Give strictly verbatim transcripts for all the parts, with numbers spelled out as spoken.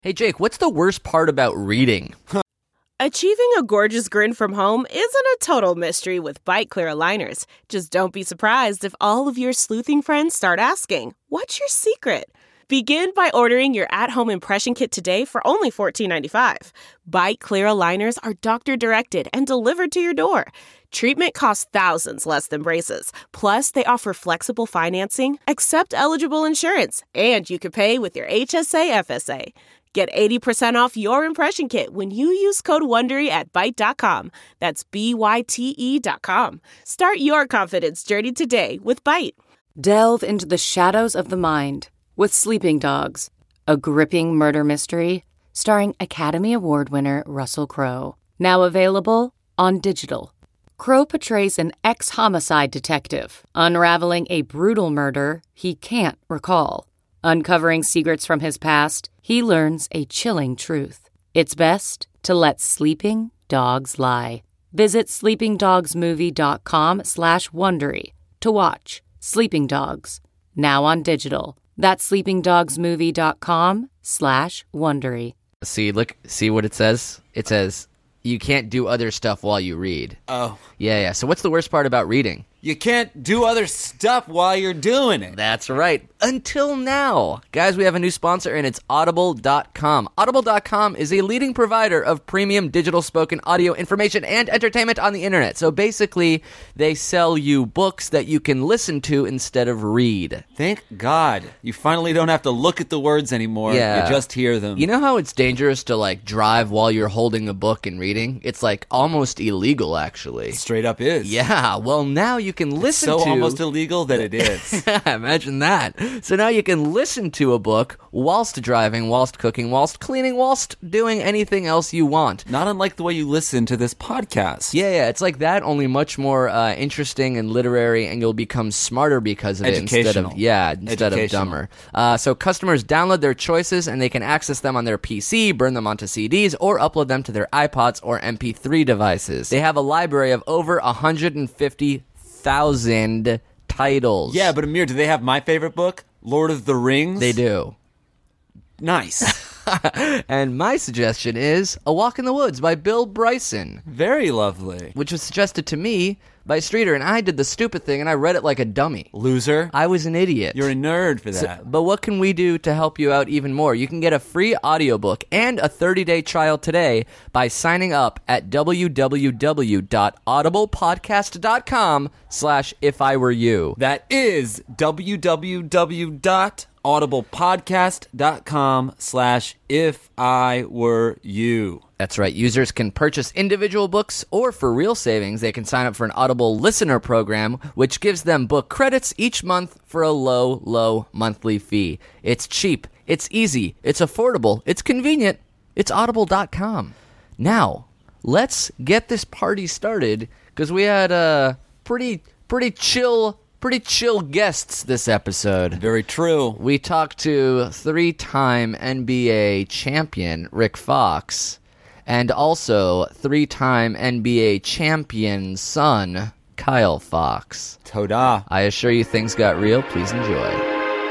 Hey, Jake, what's the worst part about reading? Achieving a gorgeous grin from home isn't a total mystery with Byte Clear aligners. Just don't be surprised if all of your sleuthing friends start asking, what's your secret? Begin by ordering your at-home impression kit today for only fourteen ninety-five. Byte Clear aligners are doctor-directed and delivered to your door. Treatment costs thousands less than braces. Plus, they offer flexible financing, accept eligible insurance, and you can pay with your H S A F S A. Get eighty percent off your impression kit when you use code WONDERY at byte dot com. That's B Y T E dot com. Start your confidence journey today with Byte. Delve into the shadows of the mind with Sleeping Dogs, a gripping murder mystery starring Academy Award winner Russell Crowe. Now available on digital. Crowe portrays an ex-homicide detective unraveling a brutal murder he can't recall. Uncovering secrets from his past, he learns a chilling truth. It's best to let sleeping dogs lie. Visit sleepingdogsmovie.com slash Wondery to watch Sleeping Dogs, now on digital. That's sleepingdogsmovie.com slash Wondery. See, look, see what it says? It says, you can't do other stuff while you read. Oh. Yeah, yeah. So what's the worst part about reading? You can't do other stuff while you're doing it. That's right. Until now. Guys, we have a new sponsor, and it's audible dot com. audible dot com is a leading provider of premium digital spoken audio information and entertainment on the internet. So basically, they sell you books that you can listen to instead of read. Thank God. You finally don't have to look at the words anymore. Yeah. You just hear them. You know how it's dangerous to, like, drive while you're holding a book and reading? It's, like, almost illegal, actually. Straight up is. Yeah. Well, now you can listen it's so to... almost illegal that it is. Imagine that. So now you can listen to a book whilst driving, whilst cooking, whilst cleaning, whilst doing anything else you want. Not unlike the way you listen to this podcast. Yeah, yeah. It's like that, only much more uh, interesting and literary, and you'll become smarter because of it instead of yeah, instead of dumber. Uh, so customers download their choices, and they can access them on their P C, burn them onto C Ds, or upload them to their iPods or M P three devices. They have a library of over one hundred fifty thousand titles. Yeah, but Amir, do they have my favorite book, Lord of the Rings? They do. Nice. And my suggestion is A Walk in the Woods by Bill Bryson. Very lovely. Which was suggested to me by Streeter, and I did the stupid thing, and I read it like a dummy. Loser. I was an idiot. You're a nerd for that. So, but what can we do to help you out even more? You can get a free audiobook and a thirty-day trial today by signing up at www.audiblepodcast.com slash if I were you. That is www.audiblepodcast.com slash if I were you. That's right. Users can purchase individual books, or for real savings, they can sign up for an Audible listener program, which gives them book credits each month for a low, low monthly fee. It's cheap. It's easy. It's affordable. It's convenient. It's audible dot com. Now, let's get this party started, because we had uh, pretty, pretty chill... Pretty chill guests this episode. Very true. We talked to three-time N B A champion Rick Fox, and also three-time N B A champion son Kyle Fox. Toda. I assure you things got real. Please enjoy.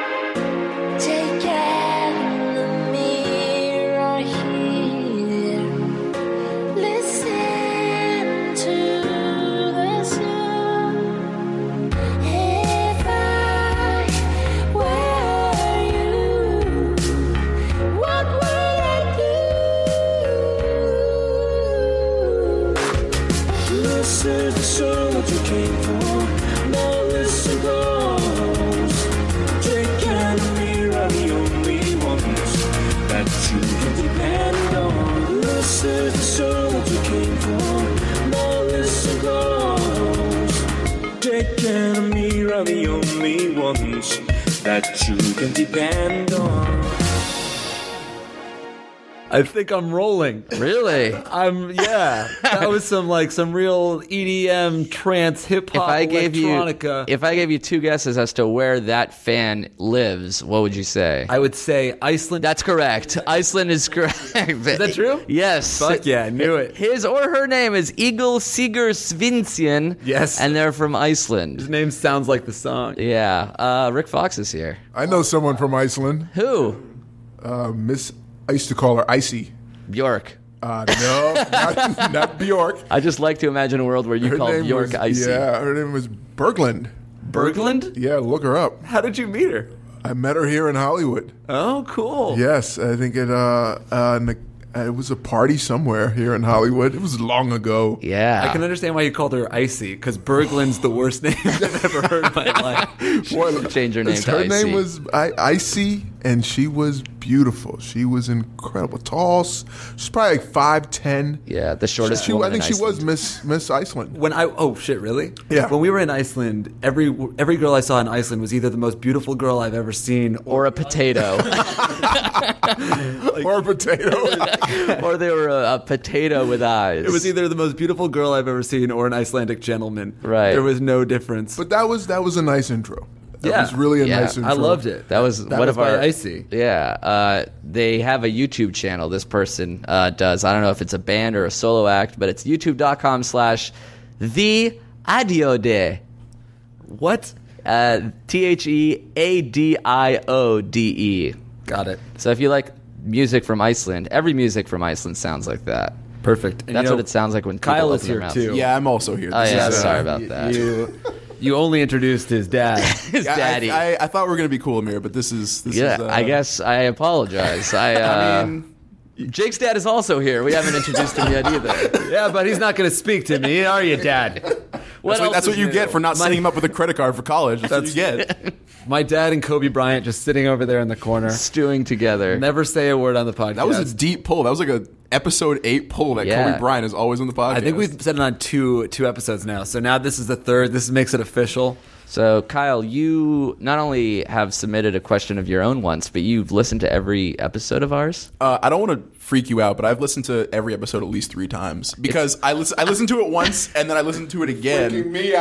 The only ones that you can depend on. I think I'm rolling. Really? I'm yeah. That was some like some real E D M trance hip hop if I gave electronica. You, if I gave you two guesses as to where that fan lives, what would you say? I would say Iceland. That's correct. Iceland is correct. Is that true? Yes. Fuck yeah, I knew it. His or her name is Egil Sigur Svinsson. Yes. And they're from Iceland. His name sounds like the song. Yeah. Uh, Rick Fox is here. I know someone from Iceland. Who? Uh, Miss I used to call her Icy. Bjork. Uh, no, not, not Bjork. I just like to imagine a world where you Her call name Bjork was, Icy. Yeah, her name was Berglund. Berglund? Yeah, look her up. How did you meet her? I met her here in Hollywood. Oh, cool. Yes, I think it. Uh, uh, in the, uh, it was a party somewhere here in Hollywood. It was long ago. Yeah. I can understand why you called her Icy, because Berglund's the worst name I've ever heard in my life. Well, change her name to Her Icy. name was I- Icy, and she was beautiful. She was incredible, tall. s- She's probably like five ten. Yeah, the shortest She, woman I think in she was Iceland. Miss Miss Iceland. When I oh shit really Yeah. when we were in Iceland, every every girl I saw in Iceland was either the most beautiful girl I've ever seen Or a potato. or a potato. Or they were a, a potato with eyes. it was either the most beautiful girl I've ever seen or an Icelandic gentleman. Right. There was no difference. But that was that was a nice intro. That Yeah. was really a Yeah, nice intro. I loved it. That was that one was of our by Icy. Yeah, uh, they have a YouTube channel. This person uh, does. I don't know if it's a band or a solo act, but it's youtube dot com slash the Adiode. What? Uh, T H E A D I O D E. Got it. So if you like music from Iceland, every music from Iceland sounds like that. Perfect. And That's you know, what it sounds like when people Kyle open is their here mouths. too. Yeah, I'm also here. Oh This yeah, is, uh, sorry about that. You you only introduced his dad. His I- daddy. I, I, I thought we were gonna be cool, Amir, but this is this yeah, is. Uh, I guess I apologize. I, uh, I mean, Jake's dad is also here. We haven't introduced him yet either. Yeah, but he's not going to speak to me, are you, Dad? What that's what, else that's what is you new? get for not My- setting him up with a credit card for college. That's, what you get. My dad and Kobe Bryant just sitting over there in the corner. stewing together. Never say a word on the podcast. That was a deep pull. That was like a episode eight pull that Yeah. Kobe Bryant is always on the podcast. I think we've said it on two two episodes now. So now this is the third. This makes it official. So, Kyle, you not only have submitted a question of your own once, but you've listened to every episode of ours. Uh, I don't want to freak you out, but I've listened to every episode at least three times because I listen. I listened to it once and then I listened to it again. Freaking me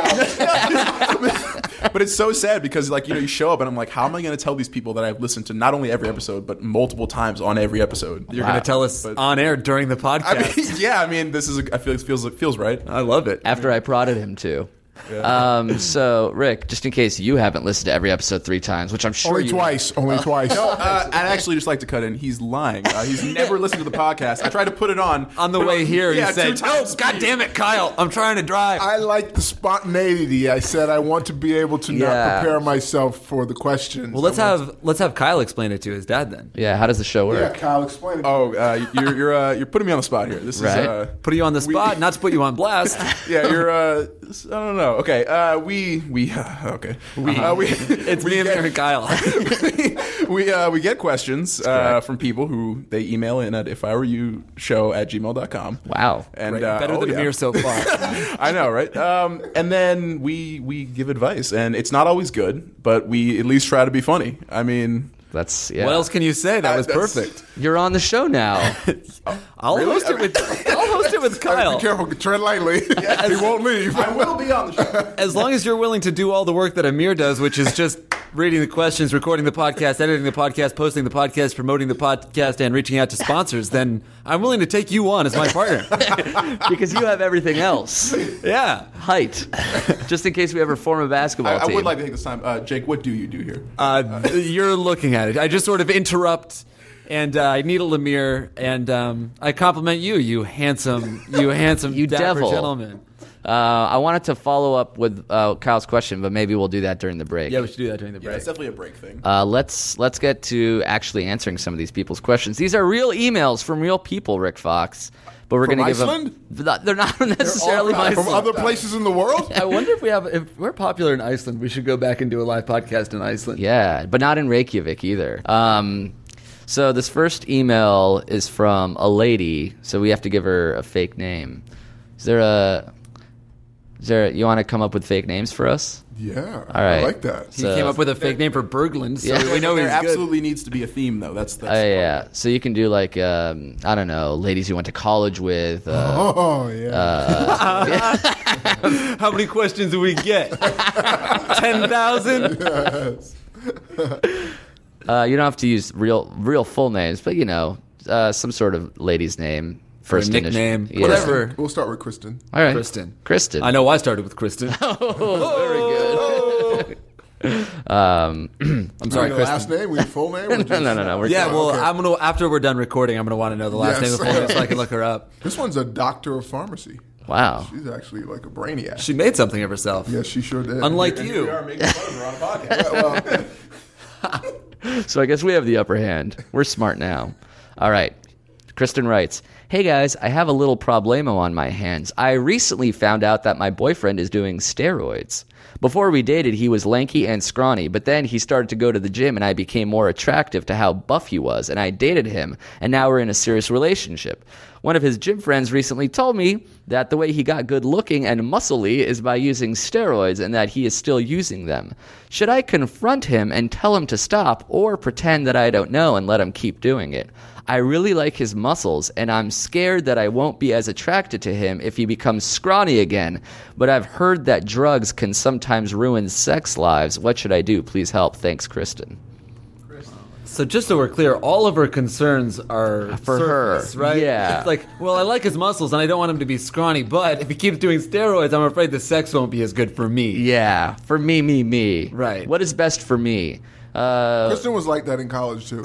out. But it's so sad because, like, you know, you show up and I'm like, how am I going to tell these people that I've listened to not only every episode but multiple times on every episode? You're Wow. going to tell us But- on air during the I podcast. mean, yeah, I mean, this is. A, I feel it feels it feels right. I love it. After I prodded him to. Um, so, Rick, just in case you haven't listened to every episode three times, which I'm sure Only you twice. Only twice. Uh, I'd actually just like to cut in. He's lying. Uh, he's never listened to the podcast. I tried to put it on On the but- way here, yeah, you said, two "No, times God speed." damn it, Kyle! I'm trying to drive." I like the spontaneity. I said I want to be able to Yeah. not prepare myself for the questions. well, let's I want have let's have Kyle explain it to his dad then. Yeah, how does the show to- Yeah, work? Kyle, explain it. Oh, uh, you're you're uh, you're putting me on the spot here. This Right. is uh, Put you on the spot, not to put you on blast. yeah. You're uh, I don't know. Okay, uh, we we okay we uh, we It's we me and get- Aaron Kyle. we uh, we get questions uh, from people who they email in at if I were you show at gmail dot com. Wow. And Great. uh, Better oh, than yeah. Amir so far. I know, right? Um, and then we we give advice, and it's not always good, but we at least try to be funny. I mean, That's, yeah. What else can you say? That Uh, was that's- perfect. You're on the show now. I'll Really? host it with I'll host it with Kyle. Be careful. Tread lightly. he won't leave. I will be on the show. As long as you're willing to do all the work that Amir does, which is just reading the questions, recording the podcast, editing the podcast, posting the podcast, promoting the podcast, and reaching out to sponsors, then I'm willing to take you on as my partner. Because you have everything else. Yeah. Height. Just in case we ever form a basketball I, I team. would like to take this time, uh, Jake. What do you do here? Uh, you're looking at it. I just sort of interrupt, and uh, I needle Amir, and um, I compliment you, you handsome, you handsome, You dapper devil. gentleman. Uh, I wanted to follow up with uh, Kyle's question, but maybe we'll do that during the break. Yeah, we should do that during the Yeah, break. it's definitely a break thing. Uh, let's let's get to actually answering some of these people's questions. These are real emails from real people, Rick Fox. But we're From going to give Iceland? them. They're not necessarily All from Iceland. other places in the world. I wonder if we have, if we're popular in Iceland, we should go back and do a live podcast in Iceland. Yeah, but not in Reykjavik either. Um, so this first email is from a lady, so we have to give her a fake name. Is there a? Is there? You want to come up with fake names for us? Yeah, All right. I like that. He So- came up with a fake name for Berglund, so Yeah. we know there he's good. absolutely needs to be a theme, though. That's that's. Oh yeah. So you can do like um, I don't know, ladies you went to college with. Uh, Oh yeah. How many questions do we get? ten thousand? Yes. uh, you don't have to use real real full names, but you know, uh, some sort of lady's name, first initial- nickname, Yeah. whatever. We'll start with Kristen. All right, Kristen. Kristen. I know I started with Kristen. Oh, very good. Um, I'm sorry, the Kristen. last name, we full name. Or no, just- no, no, no. We're Yeah, well, Okay. I'm gonna after we're done recording, I'm gonna want to know the last Yes. name of the full name so I can look her up. This one's a doctor of pharmacy. Wow. She's actually like a brainiac. She made something of herself. Yes, she sure did. Unlike And you. here we are making fun of her on a podcast. well, So I guess we have the upper hand. We're smart now. All right. Kristen writes, "Hey guys, I have a little problemo on my hands. I recently found out that my boyfriend is doing steroids. Before we dated, he was lanky and scrawny, but then he started to go to the gym and I became more attractive to how buff he was, and I dated him, and now we're in a serious relationship. One of his gym friends recently told me that the way he got good looking and muscly is by using steroids and that he is still using them. Should I confront him and tell him to stop, or pretend that I don't know and let him keep doing it? I really like his muscles, and I'm scared that I won't be as attracted to him if he becomes scrawny again. But I've heard that drugs can sometimes ruin sex lives. What should I do? Please help. Thanks, Kristen." So just so we're clear, all of her concerns are For surface, her, right? yeah. It's like, well, I like his muscles and I don't want him to be scrawny, but if he keeps doing steroids, I'm afraid the sex won't be as good for me. Yeah, for me, me, me. Right. What is best for me? Uh, Kristen was like that in college too.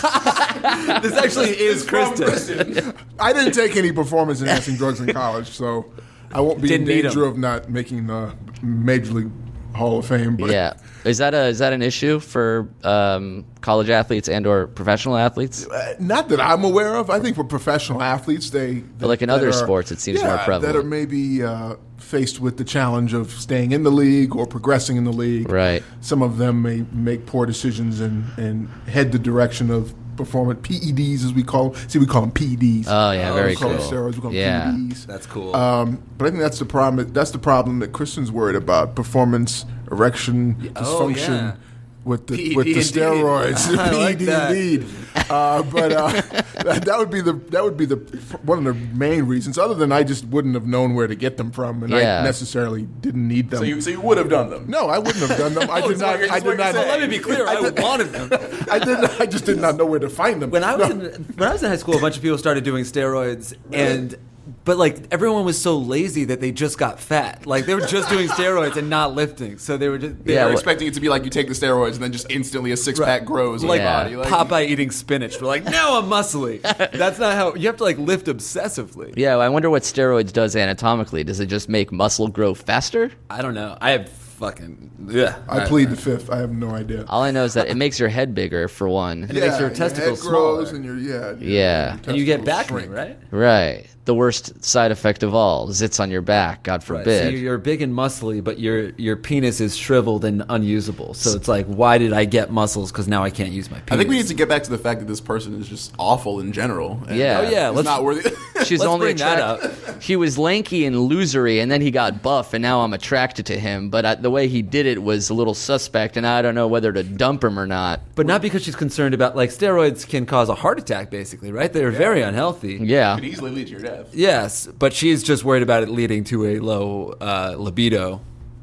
This actually is Kristen. I didn't take any performance enhancing drugs in college, so I won't be Didn't in need danger 'em. of not making the Major League Hall of Fame. But yeah. Is that a is that an issue for um, college athletes and or professional athletes? Uh, not that I'm aware of. I think for professional athletes, they. But like in that other are- sports, it seems yeah, more prevalent. That are maybe uh, faced with the challenge of staying in the league or progressing in the league. Right. Some of them may make poor decisions and, and head the direction of performance P E Ds, as we call them. See, we call them P E Ds. Oh, yeah, very we call them cool. steroids. We call them Yeah. P E Ds. That's cool. Um, but I think that's the problem. That's the problem that Kristen's worried about: performance, erection, Oh, dysfunction. yeah. With the P E D with the indeed. steroids, I like P E D that. indeed. Uh, but uh, that, that would be the that would be the one of the main reasons. Other than I just wouldn't have known where to get them from, and Yeah. I necessarily didn't need them. So you, so you would have done them. no, I wouldn't have done them. I Oh, did it's not. what you're- I it's what did not. you're saying. Let me be clear, I, did- wanted them. I did. I just did not know where to find them. When I was No. in when I was in high school, a bunch of people started doing steroids, and but like everyone was so lazy that they just got fat. Like they were just doing steroids and not lifting, so they were just they Yeah, They're were well- expecting it to be like you take the steroids and then just instantly a six pack grows in like your Yeah. body. Like, Popeye eating spinach. We're like, no, I'm muscly. That's not how you have to like lift obsessively. Yeah, I wonder what steroids does anatomically. Does it just make muscle grow faster? I don't know. I have fucking yeah. I plead the fifth. I have no idea. All I know is that it makes your head bigger, for one. it makes your testicles head grows smaller. and your yeah. Yeah. and you get testicles back shrink. right? Right. The worst side effect of all, zits on your back, God Right. So forbid. you're big and muscly, but your your penis is shriveled and unusable. So it's like, why did I get muscles? Because now I can't use my penis. I think we need to get back to the fact that this person is just awful in general. And Yeah. Oh yeah, it's let's not worthy. She's let's only bring that attract- up. He was lanky and losery, and then he got buff, and now I'm attracted to him. But I, the way he did it was a little suspect, and I don't know whether to dump him or not. But not because she's concerned about like steroids can cause a heart attack, basically, right? They're very unhealthy. Yeah. Could easily lead to your death. Yes, but she's just worried about it leading to a low uh, libido.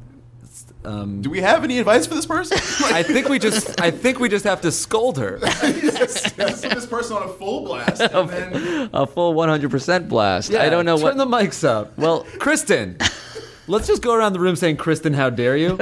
Um, Do we have any advice for this person? I think we just I think we just have to scold her. yes, yes, put this person on a full blast. And then A full one hundred percent blast. I don't know Turn what. the mics up. Well- Kristen, let's just go around the room saying, "Kristen, how dare you?"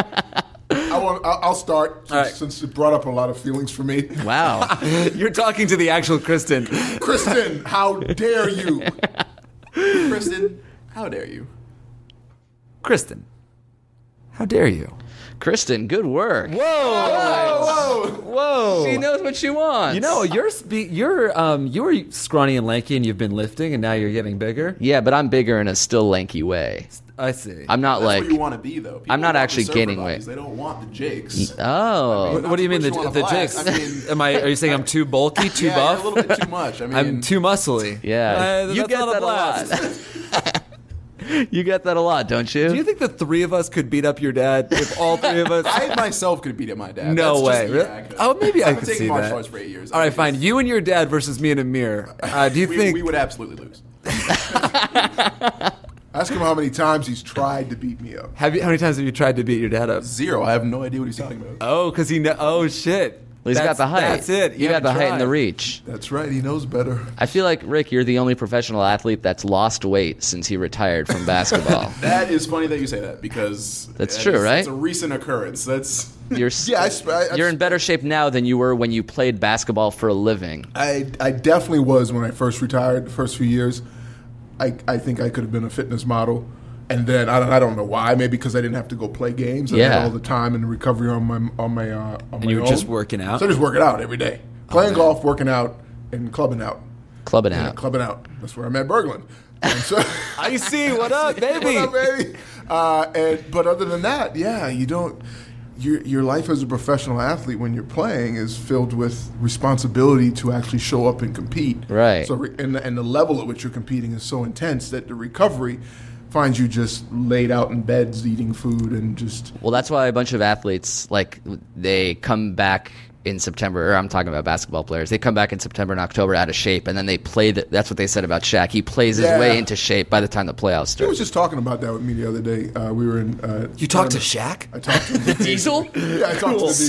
I want, I'll I'll start since, All right. since it brought up a lot of feelings for me. Wow. You're talking to the actual Kristen. Kristen, how dare you? Kristen, how dare you? Kristen, how dare you? Kristen, good work. Whoa! Whoa! She knows what she wants. You know, you're spe- you're um you were scrawny and lanky, and you've been lifting, and now you're getting bigger. Yeah, but I'm bigger in a still lanky way. I see. I'm not That's like. what you want to be, though. People I'm not want the actually surfer gaining bodies. weight. They don't want the jakes. Oh. What, what do you mean the Not to put you on a the blast. jigs? I mean- Am I? Are you saying I'm too bulky, too yeah, buff? you're a little bit too much. I mean, I'm too muscly. Yeah. Uh, you that's get not that a blast. lot. You get that a lot, don't you? Do you think the three of us could beat up your dad if all three of us? I myself could beat up my dad. No That's way. Just, Really? yeah, I could. Oh, maybe I I've could been see taking martial that. arts for eight years. All I right, mean, fine. You and your dad versus me and Amir. Uh, do you We, think? we would absolutely lose? Ask him how many times he's tried to beat me up. Have you? How many times have you tried to beat your dad up? Zero. I have no idea what he's talking about. Oh, because he. Kn- oh shit. Well, he's got That's- the height. that's it. You You got the haven't height and the tried. reach. That's right. He knows better. I feel like, Rick, you're the only professional athlete that's lost weight since he retired from basketball. That is funny that you say that because That's that true, is- right? It's a recent occurrence. That's You're, s- Yeah, I sp- I- I you're in sp- better shape now than you were when you played basketball for a living. I I definitely was when I first retired. The first few years, I I think I could have been a fitness model, and then I don't I don't know why. Maybe because I didn't have to go play games. I Yeah. had all the time and the recovery on my on my uh, on And my you were own. just working out? So I just working out every day, playing golf, working out, and clubbing out. Clubbing Yeah, out. clubbing out. That's where I met Berglund. And so, I see. What up, baby? What up, baby? Uh, and but other than that, yeah, you don't. Your your life as a professional athlete when you're playing is filled with responsibility to actually show up and compete. Right. So re- and the, and the level at which you're competing is so intense that the recovery finds you just laid out in beds eating food and just. Well, that's why a bunch of athletes, like, they come back in September, or I'm talking about basketball players, they come back in September and October out of shape, and then they play, the, that's what they said about Shaq. He plays his Yeah. way into shape by the time the playoffs I was start. just talking about that with me the other day. Uh, we were in. Uh, You talked to tournament. Shaq? I talked to him. Diesel? Yeah, I talked to the Diesel.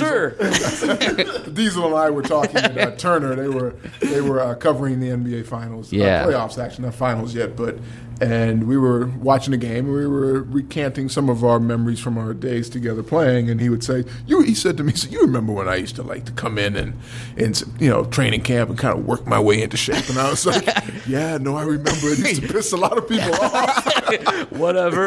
Sir. Diesel and I were talking at uh, Turner. They were they were uh, covering the N B A finals, Yeah. uh, playoffs actually, not finals yet. But and we were watching the game. and We were recanting some of our memories from our days together playing. And he would say, "You," he said to me, he said, "You remember when I used to like to come in and in you know training camp and kind of work my way into shape?" And I was like, "Yeah, no, I remember. It used to piss a lot of people off." Whatever.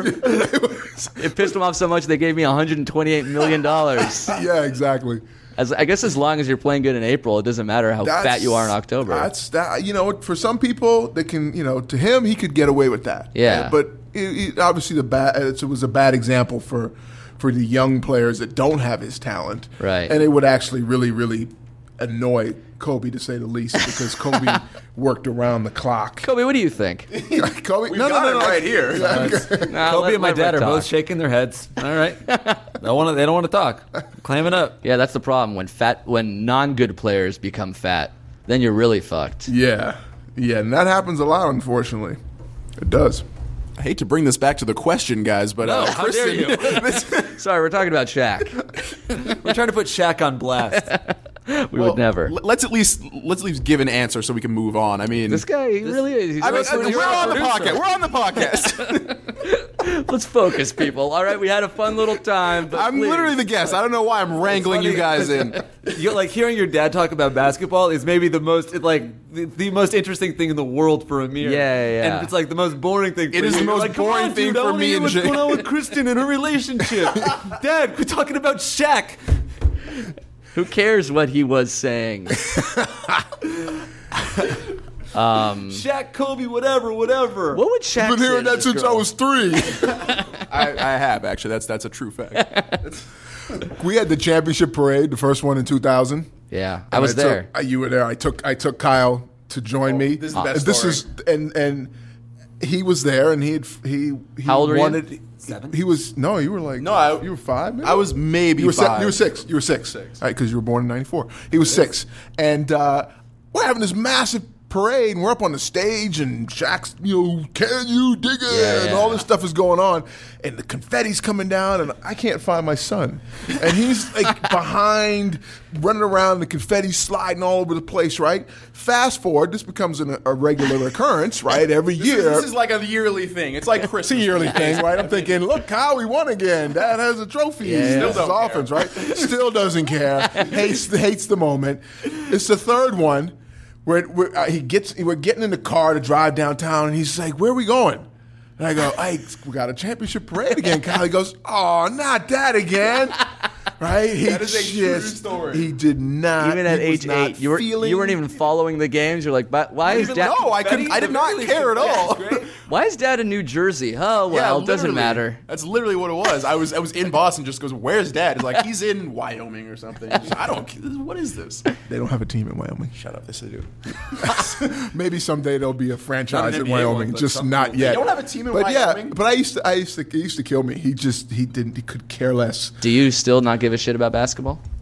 It pissed them off so much they gave me one hundred twenty-eight million dollars. Yeah, exactly. As, I guess as long as you're playing good in April, it doesn't matter how That's- fat you are in October. That's that. You know, for some people, they can. You know, to him, he could get away with that. Yeah. Uh, but it, it, obviously, the bad. It was a bad example for for the young players that don't have his talent. Right. And it would actually really, really annoy Kobe, to say the least, because Kobe worked around the clock. Kobe, what do you think? Kobe, we no, got no, it no, no, right here. Nah, Kobe let- and my let dad Rick are both talk. shaking their heads. All right. They want to. They don't want to talk. Clam it up. Yeah, that's the problem. When fat, when non-good players become fat, then you're really fucked. Yeah, yeah, and that happens a lot, unfortunately. It does. I hate to bring this back to the question, guys, but No, uh, how dare you? this- Sorry, we're talking about Shaq. We're trying to put Shaq on blast. We well, would never. l- Let's at least let's at least give an answer so we can move on. I mean, This guy, he really is. He's I mean, really- we're on the producer. podcast. We're on the podcast. Let's focus, people. All right, we had a fun little time. But I'm please. literally the guest. I don't know why I'm wrangling you guys in. You like hearing your dad talk about basketball is maybe the most it, like the, the most interesting thing in the world for Amir. Yeah, yeah, yeah. And it's like the most boring thing. For It is you. the You're most like, "Come boring on, thing dude, I for wanna me hear and what's Jay." going on with Kristen and her relationship. Dad, we're talking about Shaq. Who cares what he was saying? um, Shaq, Kobe, whatever, whatever. what would Shaq I've been say hearing to that this since girl? I was three. I, I have actually. That's that's a true fact. We had the championship parade, the first one in two thousand. Yeah, I And was took- there. uh, you were there. I took I took Kyle to join me. this is the best This story. is and and he was there, and he had he he How old were you? wanted. Seven? He was no, you were like No, I- you were five. Maybe? I was maybe you were five. Se- you were six. You were six. Six. Right, because you were born in ninety-four. He was six, and uh, we're having this massive parade, and we're up on the stage, and Shaq's, you know, can you dig it? Yeah, And yeah. all this stuff is going on, and the confetti's coming down, and I can't find my son, and he's like behind, running around, the confetti's sliding all over the place. Right. Fast forward, this becomes an, a regular occurrence, right? Every This year. is, this is like a yearly thing. It's like It's a Christmas. yearly thing, right? I'm thinking, look, Kyle, we won again. Dad has a trophy. Yeah, yeah. Still Still does don't offense, right? Still doesn't care. Hates hates the moment. It's the third one where, where uh, he gets. We're getting in the car to drive downtown, and he's like, "Where are we going?" And I go, "Hey, we got a championship parade again." Kyle he goes, "Oh, not that again." Right? He That is a true just- story. He did not. Even at he was age not eight, you were feeling, you weren't even following the games. You're like, but why is dad? No, I couldn't. I did not care at all. Why is dad in New Jersey? Oh well, it doesn't literally. matter. That's literally what it was. I was I was in Boston. Just goes, where's Dad? He's like, he's in Wyoming or something. Just, I don't. What is this? They don't have a team in Wyoming. Shut up. Yes, they do. Maybe someday there'll be a franchise Not an in N B A Wyoming, one, but just something. not They yet. don't have a team in but Wyoming? Yeah, but I used to, I used to, he used to kill me. He just, he didn't, he could care less. Do you still not give a shit about basketball?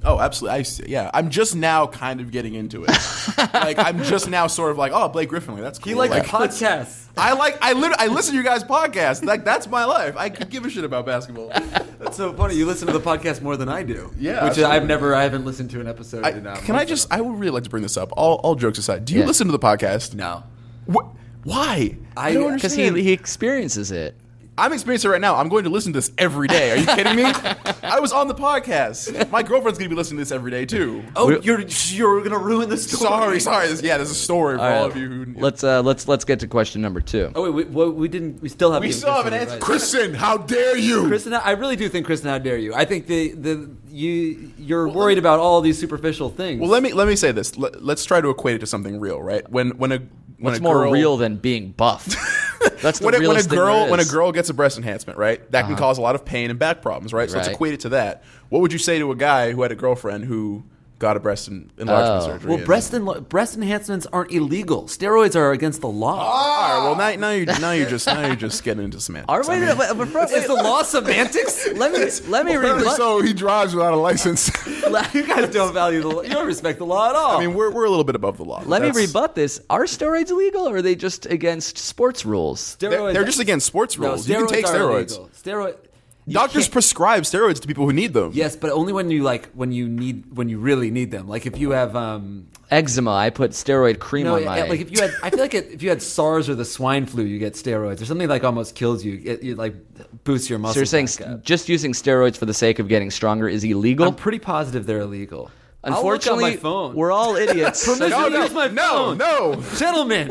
Oh, absolutely. I, see- yeah, I'm just now kind of getting into it. Like, I'm just now sort of like, oh, Blake Griffin, that's cool. He likes like, the podcasts. I like, I literally, I listen to your guys' podcast. Like, that's my life. I could give a shit about basketball. That's so funny. You listen to the podcast more than I do. Yeah, which absolutely. I've never. I haven't listened to an episode. I, in, uh, can I months just? now. I would really like to bring this up. All, all jokes aside, do you Yeah. listen to the podcast? No. What? Why? I- don't Because he, understand. he experiences it. I'm experiencing it right now. I'm going to listen to this every day. Are you kidding me? I was on the podcast. My girlfriend's going to be listening to this every day too. Oh, We- you're you're gonna ruin the story. Sorry, sorry. This- Yeah, there's a story for all, All right, of you who. let's uh, let's let's get to question number two. Oh wait, we, well, we didn't. We still have. We still haven't answered Kristen, how dare you? Kristen, I really do think Kristen, how dare you? I think the the you you're worried about all these superficial things. Well, let me let me say this. Let, let's try to equate it to something real, right? When when a when What's a more girl, real than being buffed? That's the when a, when a realest thing girl there when a is. girl gets a breast enhancement, right? That can cause a lot of pain and back problems, right? So let's Right. equate it to that. What would you say to a guy who had a girlfriend who got a breast en- enlargement Oh. surgery? well, and- breast enla- breast enhancements aren't illegal. Steroids are against the law. All right. Well, now, now you're now you're just now you're just getting into semantics. Are we? I mean, but- but bro, Is the law semantics? Let me let me Apparently rebut. so he drives without a license. You guys don't value the law. You don't respect the law at all. I mean, we're we're a little bit above the law. Let me That's- rebut this. Are steroids illegal, or are they just against sports rules? They're, steroids. they're just against sports no, rules. you can take are steroids. illegal. Steroid. you Doctors can't- prescribe steroids to people who need them. Yes, but only when you like when you need when you really need them. Like if you have um Eczema. I put steroid cream no, on yeah, my. like if you had I feel like it, if you had SARS or the swine flu, you get steroids or something like almost kills you. It, it like boosts your muscles. so you're saying back up. just using steroids for the sake of getting stronger is illegal? I'm pretty positive they're illegal. Unfortunately, I'll look on my phone. we're all idiots. Permission No, to no, use my no, phone. no. Gentlemen,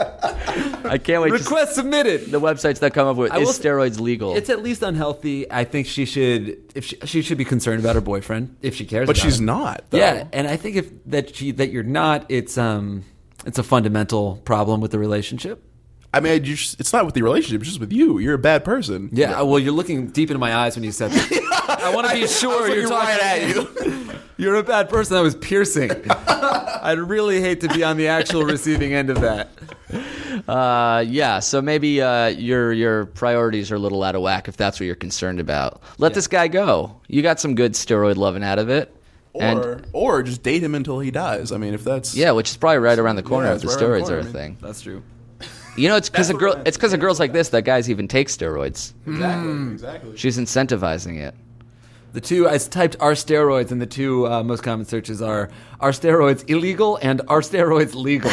I can't wait. to request submitted. The websites that come up with I is will- steroids legal? It's at least unhealthy. I think she should if she, she should be concerned about her boyfriend if she cares. But about she's him. not. Though. Yeah, and I think if that she that you're not, it's um it's a fundamental problem with the relationship. I mean, you just, it's not with the relationship. It's just with you. You're a bad person. Yeah, well, you're looking deep into my eyes when you said that. I want to be sure I was you're looking talking right at you. You're a bad person. That was piercing. I'd really hate to be on the actual receiving end of that. Uh, yeah, so maybe uh, your your priorities are a little out of whack if that's what you're concerned about. Let this guy go. You got some good steroid loving out of it. And Or or just date him until he dies. I mean, if that's yeah, which is probably right around the corner Yeah, if the it's right around the steroids corner, are a I mean. thing. That's true. You know, it's because of what girl. we're It's because of girls like this that guys even take steroids. exactly exactly. She's incentivizing it. The two, I typed "are steroids" and the two uh, most common searches are "are steroids illegal" and "are steroids legal."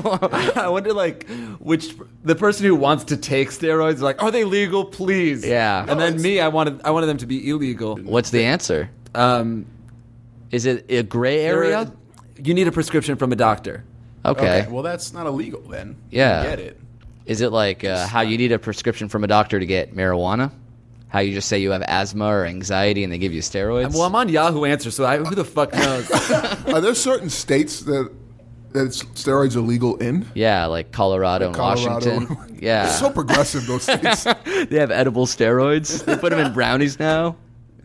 I wonder, like, which the person who wants to take steroids is like, "Are they legal, please?" Yeah. and then me, I wanted, I wanted them to be illegal. What's the answer? Um, Is it a gray there- area? You need a prescription from a doctor. Okay. Well, that's not illegal then. Yeah. I get it. Is it like uh, how you need a prescription from a doctor to get marijuana? How you just say you have asthma or anxiety and they give you steroids? Well, I'm on Yahoo Answers, so I, who the fuck knows? Are there certain states that that steroids are legal in? yeah, like Colorado and Colorado. Washington. Yeah. It's so progressive, those states. They have edible steroids. They put them in brownies now.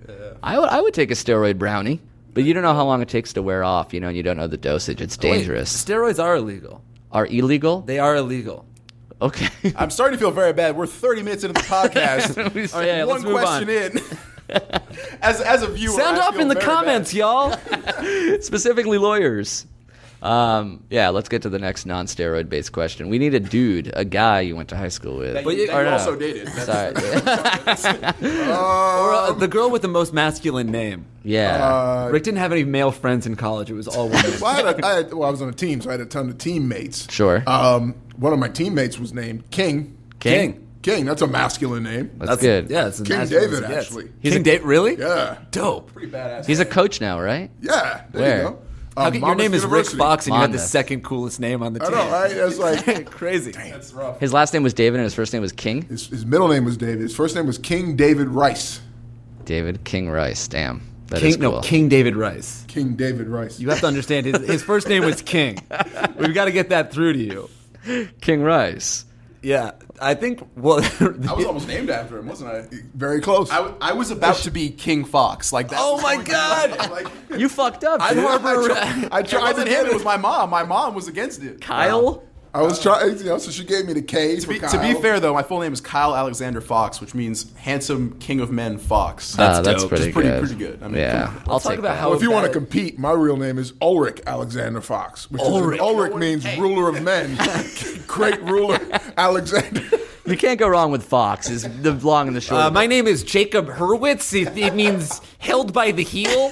I would I would take a steroid brownie, but you don't know how long it takes to wear off. You know, and you don't know the dosage. It's dangerous. Wait, steroids are illegal. Are illegal? They are illegal. Okay. I'm starting to feel very bad. We're thirty minutes into the podcast. Oh yeah, One let's move question on. in. as as a viewer, Sound I off feel in the very comments, bad. y'all. Specifically lawyers. Um, yeah, let's get to the next non-steroid based question. We need a dude, a guy you went to high school with. That But you, you- that or you no. also dated. That's- Sorry. Or uh, the girl with the most masculine name. yeah. Uh, Rick didn't have any male friends in college. It was all women. well, I, had a, I, had, well, I was on a team, so I had a ton of teammates. Sure. Um, one of my teammates was named King. King. King, that's a masculine name. That's, good. Yeah, it's as King masculine David, as it gets. actually. He's King a- David, really? Yeah. Dope. Pretty badass. He's a coach now, right? Yeah. There Where? you go. How Um, can, your Monmouth name is Rick University. Fox, and you had the Monmouth. second coolest name on the I team. know, right? That's like Crazy. That's rough. His last name was David and his first name was King. his, his middle name was David. His first name was King David Rice. David King Rice. Damn. That King, is cool. no, King David Rice. King David Rice. You have to understand his, his first name was King. We've got to get that through to you. King Rice. Yeah, I think. Well, I was almost named after him, wasn't I? Very close. I, w- I was about to be King Fox. Like that. Oh was my going God! on. Like, You fucked up. I'd dude. harbor I it tried to wasn't get him. It it. was my mom. My mom was against it. Kyle? I was trying, you know, so she gave me the K To for be, Kyle. to be fair, though, my full name is Kyle Alexander Fox, which means handsome king of men Fox. Ah, that's dope. pretty Just pretty, good. pretty good. I mean, Yeah, come on. I'll Let's talk take about that. how Well, if you want to bad- compete, my real name is Ulrich Alexander Fox, which Ulrich. is Ulrich means ruler of men. Great ruler Alexander. You can't go wrong with Fox. Is the long and the short. Uh, of my it. name is Jacob Hurwitz. It, it means held by the heel.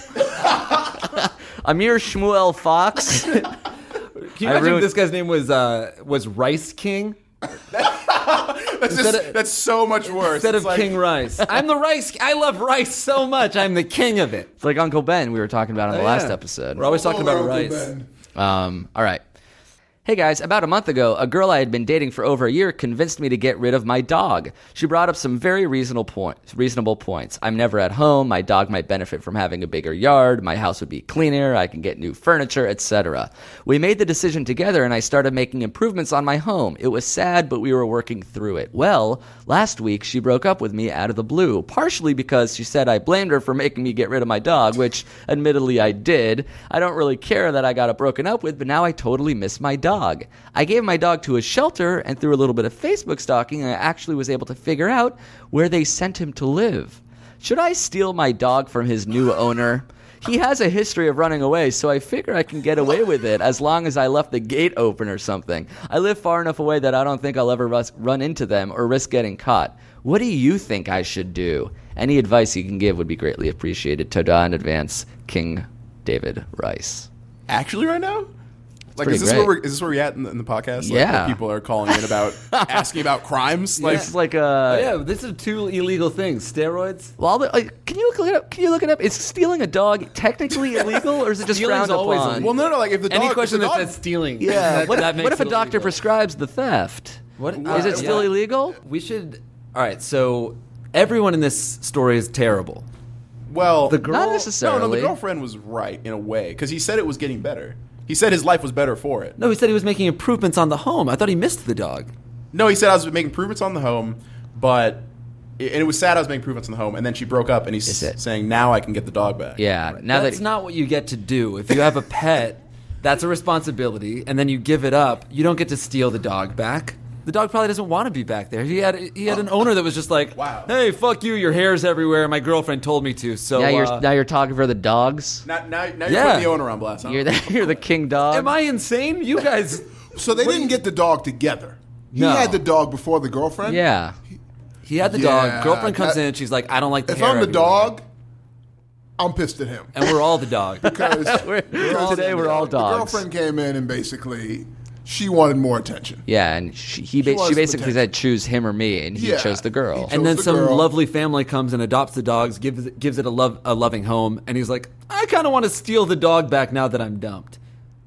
Amir Shmuel Fox. Can you I imagine ruined- if this guy's name was uh, was Rice King That's, just, of- that's so much worse. instead It's of like- King Rice? I'm the Rice. I love rice so much. I'm the king of it. It's like Uncle Ben we were talking about on the Oh, last yeah. episode. We're always talking about Uncle rice. Ben. Um, all right. Hey guys, about a month ago, a girl I had been dating for over a year convinced me to get rid of my dog. She brought up some very reasonable points. Reasonable points. I'm never at home. My dog might benefit from having a bigger yard. My house would be cleaner. I can get new furniture, et cetera. We made the decision together, and I started making improvements on my home. It was sad, but we were working through it. Well, last week she broke up with me out of the blue, partially because she said I blamed her for making me get rid of my dog, which admittedly I did. I don't really care that I got it broken up with, but now I totally miss my dog. I gave my dog to a shelter, and through a little bit of Facebook stalking, I actually was able to figure out where they sent him to live. Should I steal my dog from his new owner? He has a history of running away, so I figure I can get away with it as long as I left the gate open or something. I live far enough away that I don't think I'll ever rus- run into them or risk getting caught. What do you think I should do? Any advice you can give would be greatly appreciated. Toda in advance, King David Rice. Actually, right now? Like, pretty is this great. where we're, is this where we're at in the, in the podcast? Like, Yeah. where people are calling in about asking about crimes. Like, It's like a Oh, yeah, this is two illegal things: steroids. Well, the- like, can you look it up? Can you look it up? Is stealing a dog technically illegal, or is it just Stealing's frowned always upon? illegal. well, no, no. Like, if the dog, Any question if the that dog, says stealing, Yeah. that, what, that if, makes what if a it doctor illegal. prescribes the theft? What Is it Uh, still yeah. illegal? We should. All right, so everyone in this story is terrible. well, The girl- Not No, necessarily. no, the girlfriend was right in a way because he said it was getting better. He said his life was better for it. No, he said he was making improvements on the home. I thought he missed the dog. No, he said I was making improvements on the home, but and it was sad I was making improvements on the home, and then she broke up, and he's Is it? saying now I can get the dog back. Yeah. Now that's that not what you get to do. If you have a pet, that's a responsibility, and then you give it up. You don't get to steal the dog back. The dog probably doesn't want to be back there. He had he had an owner that was just like, Wow. "Hey, fuck you! Your hair's everywhere. My girlfriend told me to." So now you're uh, now you're talking for the dogs. Now, now, now you're Yeah. putting the owner on blast. Huh? You're the you're the king dog. am I insane? You guys, So they didn't get the dog together. He No. had the dog before the girlfriend? Yeah. he had the Yeah, dog. Girlfriend comes that- in. She's like, "I don't like the If hair I'm the everywhere." dog, I'm pissed at him. and we're all the dog. Because We're- because today we're all the dogs. girlfriend came in and basically she wanted more attention. Yeah, and she he ba- She wants she some basically attention. said choose him or me, and he Yeah. chose the girl. He And chose then the some girl. lovely family comes and adopts the dogs, gives it, gives it a love a loving home, and he's like, "I kind of want to steal the dog back now that I'm dumped."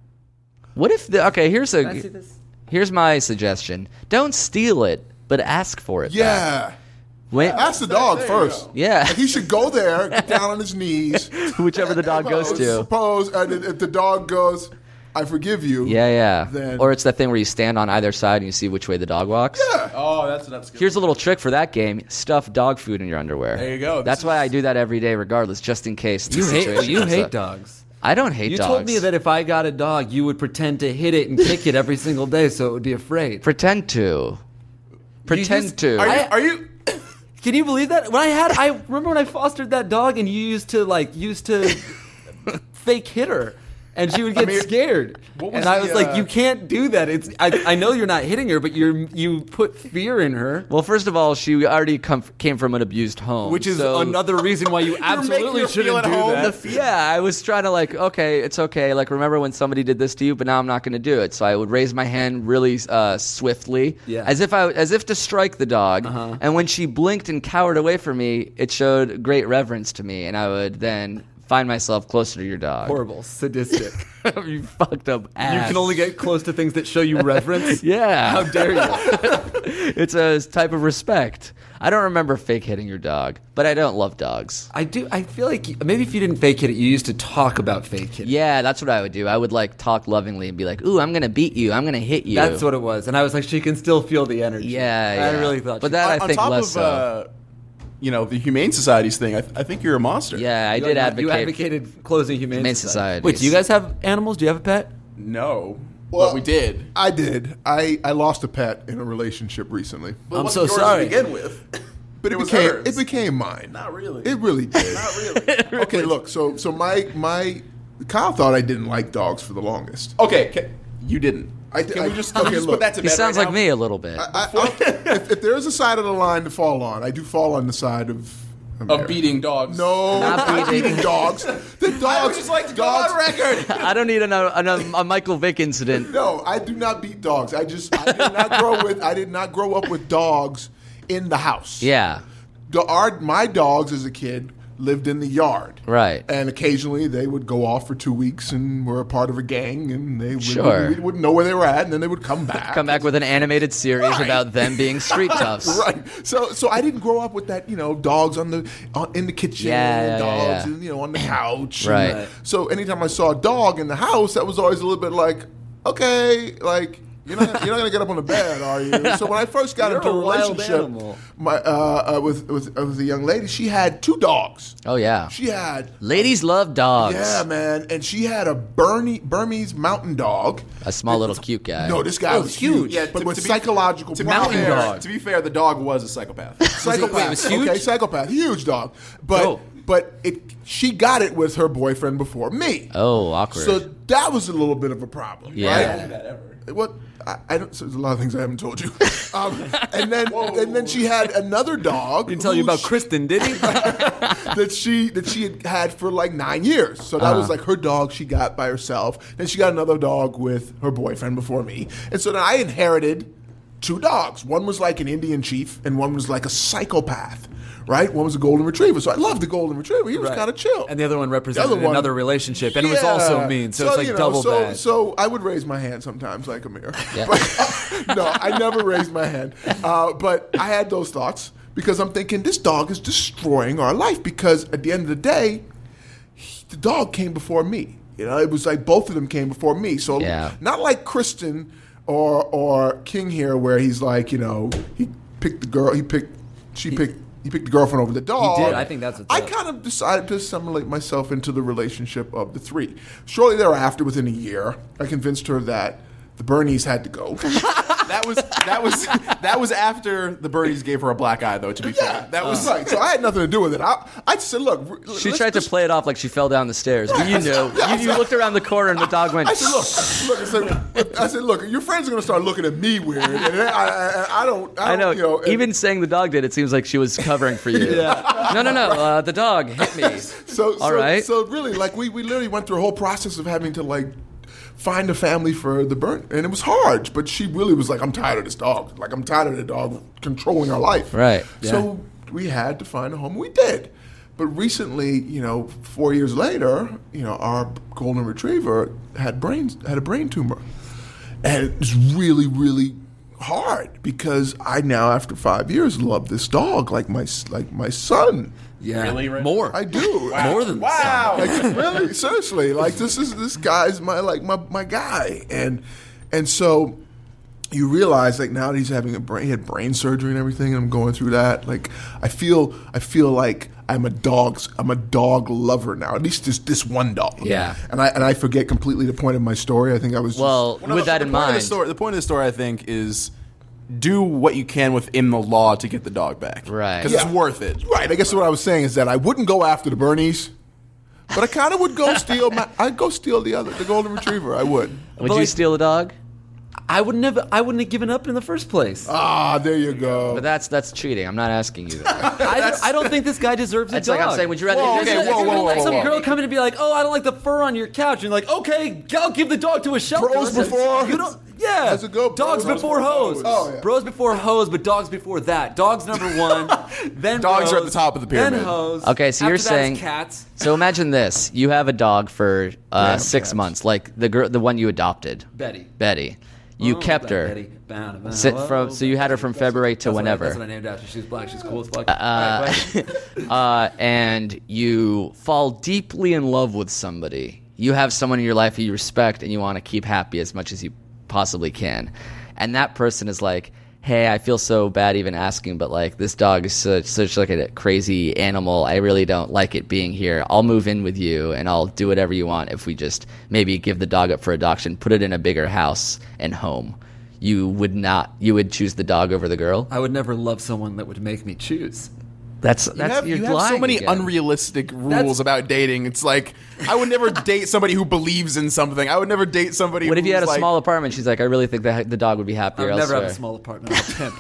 What if the okay? Here's a I see this? here's my suggestion. Don't steal it, but ask for it. back. Yeah. When, Ask the dog there you first. go. Yeah. Like he should go there, get down on his knees. whichever the dog goes to. Suppose and if the dog goes, I forgive you. Yeah, yeah. Then- Or it's that thing where you stand on either side and you see which way the dog walks. Oh, that's that's good. Here's a little trick for that game: stuff dog food in your underwear. There you go. This That's is- why I do that every day, regardless, just in case. the You hate situation you comes hate up. dogs. I don't hate You dogs. told me that if I got a dog, you would pretend to hit it and kick it every single day, so it would be afraid. pretend to. Pretend just- to. Are you? I- Are you Can you believe that? When I had, I remember when I fostered that dog, and you used to like used to fake hit her, and she would get mean, scared. what was And I the, was like, uh, you can't do that. It's I, I know you're not hitting her, but you're you put fear in her, Well, first of all, she already come, came from an abused home, which is so- another reason why you absolutely her feel shouldn't at do home. that. The- yeah, I was trying to like, okay, it's okay. Like, remember when somebody did this to you, but now I'm not going to do it. So I would raise my hand really uh, swiftly, Yeah. as if I, as if to strike the dog. Uh-huh. And when she blinked and cowered away from me, it showed great reverence to me, and I would then find myself closer to your dog. Horrible, sadistic. You fucked up ass. You can only get close to things that show you reverence. Yeah. How dare you? It's a type of respect. I don't remember fake hitting your dog, but I don't love dogs. I do. I feel like maybe if you didn't fake hit it, you used to talk about fake hitting. Yeah, that's what I would do. I would like talk lovingly and be like, "Ooh, I'm gonna beat you. I'm gonna hit you." That's what it was, and I was like, she can still feel the energy. Yeah, I yeah. really thought. But she- that on, I on think top less of so. uh, you know the Humane Society's thing? I, th- I think you're a monster. Yeah, I You did like- advocate. You advocated closing humane, Humane society. societies. Wait, do you guys have animals? Do you have a pet? No. But we did. I did. I, I lost a pet in a relationship recently. But I'm what's so yours sorry. To begin with. But it, It was became hers. it became mine. Not really. It really did. Not really. Okay, look. So so my my Kyle thought I didn't like dogs for the longest. Okay, ca- you didn't. I- Can I- we just, can we okay, just look. put that to He bed sounds right like now? me a little bit. I, I, if, if there's a side of the line to fall on, I do fall on the side of Of beating dogs. No, Not not beating. beating dogs. The dogs. I would just like to go dogs, on record. I don't need a, a, a Michael Vick incident. No, I do not beat dogs. I just I did not grow with I did not grow up with dogs in the house. Yeah, The, our, my dogs as a kid lived in the yard. right. And occasionally they would go off for two weeks and were a part of a gang, and they would, Sure. we wouldn't know where they were at, and then they would come back. Come back with an animated series Right. about them being street toughs. Right. So so I didn't grow up with that, you know, dogs on the on, in the kitchen, Yeah, yeah, dogs yeah, yeah. and you know on the couch. and- Right. So anytime I saw a dog in the house, that was always a little bit like, okay, like you're not you're not gonna get up on the bed, are you? So when I first got You're into a a wild relationship, animal. my uh, uh, with with uh, with a young lady, she had two dogs. Oh yeah. She had. Ladies love dogs. Yeah, man, and she had a Bernie, Burmese mountain dog. A small little cute guy. No, this guy Oh, was huge. huge, Yeah, but to- with to be- psychological To be, problems. fair, dog. to be fair, the dog was a psychopath. Psychopath. wait, it was huge? Okay, psychopath, huge dog. But Oh. but it she got it with her boyfriend before me. Oh, awkward. So that was a little bit of a problem. Yeah. Right? What I, I don't. So there's a lot of things I haven't told you. Um, and then and then she had another dog. Didn't tell you who about she- Kristen, did he? that she that she had had for like nine years. So that Uh-huh. was like her dog she got by herself. Then she got another dog with her boyfriend before me. And so then I inherited two dogs. One was like an Indian chief, and one was like a psychopath. Right? One was a golden retriever. So I loved the golden retriever. He was Right. kind of chill. And the other one represented The other one- another relationship, and it was also Yeah. mean. So, it's like you know, double so, bad. So I would raise my hand sometimes, like Amir. Yeah. But, no, I never raised my hand. Uh, but I had those thoughts because I'm thinking this dog is destroying our life. Because at the end of the day, he- the dog came before me. You know, it was like both of them came before me. So Yeah. not like Kristen or or King here, where he's like, you know, he picked the girl, he picked, she picked. He picked the girlfriend over the dog. did. I think that's what's I up. kind of decided to assimilate myself into the relationship of the three. Shortly thereafter, within a year, I convinced her that the Bernies had to go. That was that was that was after the birdies gave her a black eye, though. To be fair, that was right. So I had nothing to do with it. I, I just said, look. She let's tried to just- play it off like she fell down the stairs, but you knew. You, you looked around the corner and the dog went. I said, look, look. I said, I said, look. Your friends are going to start looking at me weird, and I, I, I don't. I, I know. don't, You know and- Even saying the dog did, it seems like she was covering for you. Yeah. No, no, no. Uh, the dog hit me. So, All so, right. so really, like we, we literally went through a whole process of having to like find a family for the burn, and it was hard. But she really was like, "I'm tired of this dog. Like I'm tired of the dog controlling our life." Right. So we had to find a home. We did. But recently, you know, four years later, you know, our golden retriever had brains had a brain tumor, and it was really, really hard because I now, after five years, love this dog like my like my son. yeah, Really, Ren? more. I do. More than wow. Like, really, seriously, like this is this guy's my like my my guy, and and so you realize like now that he's having a brain, he had brain surgery and everything, and I'm going through that. Like I feel I feel like I'm a dog's I'm a dog lover now. At least this this one dog. Yeah. And I and I forget completely the point of my story. I think I was just, Well, No, with that the in point of the mind, story, the point of the story, I think, is do what you can within the law to get the dog back. Right. Because Yeah. it's worth it. right. I guess what I was saying is that I wouldn't go after the Bernies. But I kind of would go steal my. I'd go steal the other, the golden retriever. I would. would But you like- steal a dog? I would never. I wouldn't have given up in the first place. Ah, there you go. But that's that's cheating. I'm not asking you that. I, I don't think this guy deserves a It's dog. like I'm saying, would you rather? Whoa, this okay, is- whoa, If you whoa, let whoa, some whoa. girl come in and be like, "Oh, I don't like the fur on your couch," and you're like, "Okay, I'll give the dog to a shelter." Bros before- you don't. Yeah, How's it go? Dogs Bros before hoes. Oh, yeah. Bros before hoes, but dogs before that. Dogs number one. Then Dogs are at bros, the top of the pyramid. Then hoes. Okay, so After you're that is saying- cats. So imagine this: you have a dog for uh, Yeah, six cats. months, like the girl, the one you adopted, Betty. Betty. You Oh, kept Betty, her. Betty. Bow, bow, Sit whoa, from- so you had her from February to That's what I- whenever. That's what I named after. She was black. She's cool as fuck. Uh, All right, go ahead. uh, and you fall deeply in love with somebody. You have someone in your life who you respect and you want to keep happy as much as you possibly can. And that person is like, hey, I feel so bad even asking, but like this dog is such, such like a crazy animal. I really don't like it being here. I'll move in with you and I'll do whatever you want if we just maybe give the dog up for adoption, put it in a bigger house and home. You would not, you would choose the dog over the girl? I would never love someone that would make me choose. That's You that's have, you're you have so lying many again. unrealistic rules That's- about dating. It's like I would never date somebody who believes in something. I would never date somebody. What if you had a who's like, small apartment? She's like, I really think that the dog would be I happier would never elsewhere. have a small apartment. I'm a pimp.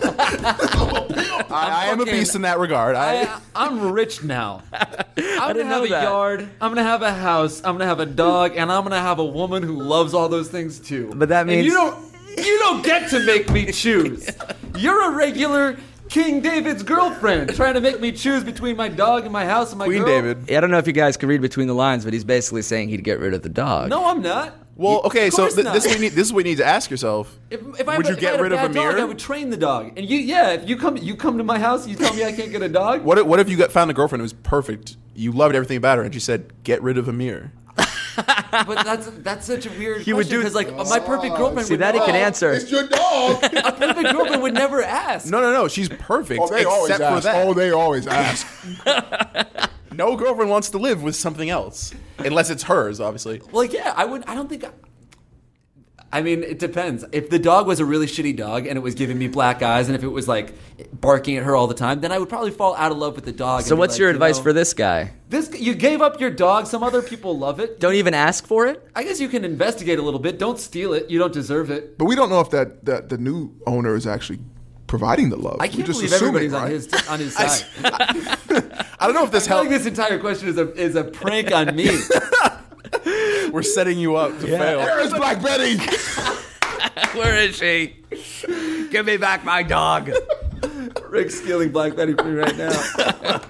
I, I am a fucking- beast in that regard. I, I, I'm rich now. I'm gonna didn't have know a that. yard. I'm gonna have a house. I'm gonna have a dog, and I'm gonna have a woman who loves all those things too. But that And means- you don't. You don't get to make me choose. You're a regular King David's girlfriend trying to make me choose between my dog and my house and my Queen girl. David. I don't know if you guys could read between the lines, but he's basically saying he'd get rid of the dog. No, I'm not. Well, okay, Of so course th- not. this is what you need, this is what you need to ask yourself. If, if I, Would you if I get had rid a of bad Amir? dog, I would train the dog. And you, yeah, if you come, you come to my house, you tell me I can't get a dog. What if, what if you got found a girlfriend who was perfect? You loved everything about her, and she said, "Get rid of Amir." But that's that's such a weird He would question do- because like my perfect girlfriend. See, would that he never, can answer. It's your dog. A perfect girlfriend would never ask. No, no, no. She's perfect, Oh, they always except for ask. that. Oh, they always ask. No girlfriend wants to live with something else, unless it's hers, obviously. Well, yeah, I would. I don't think. I, I mean, it depends. If the dog was a really shitty dog and it was giving me black eyes, and if it was like barking at her all the time, then I would probably fall out of love with the dog. So and be what's like, your you advice know, for this guy? This? You gave up your dog. Some other people love it. Don't even ask for it? I guess you can investigate a little bit. Don't steal it. You don't deserve it. But we don't know if that, that the new owner is actually providing the love. I We're can't just believe assuming, everybody's on right? his on his side. I don't know if this I feel like helps. this entire question is a is a prank on me. We're setting you up to fail. Where is Black Betty? Where is she? Give me back my dog. Rick's stealing Black Betty from me right now.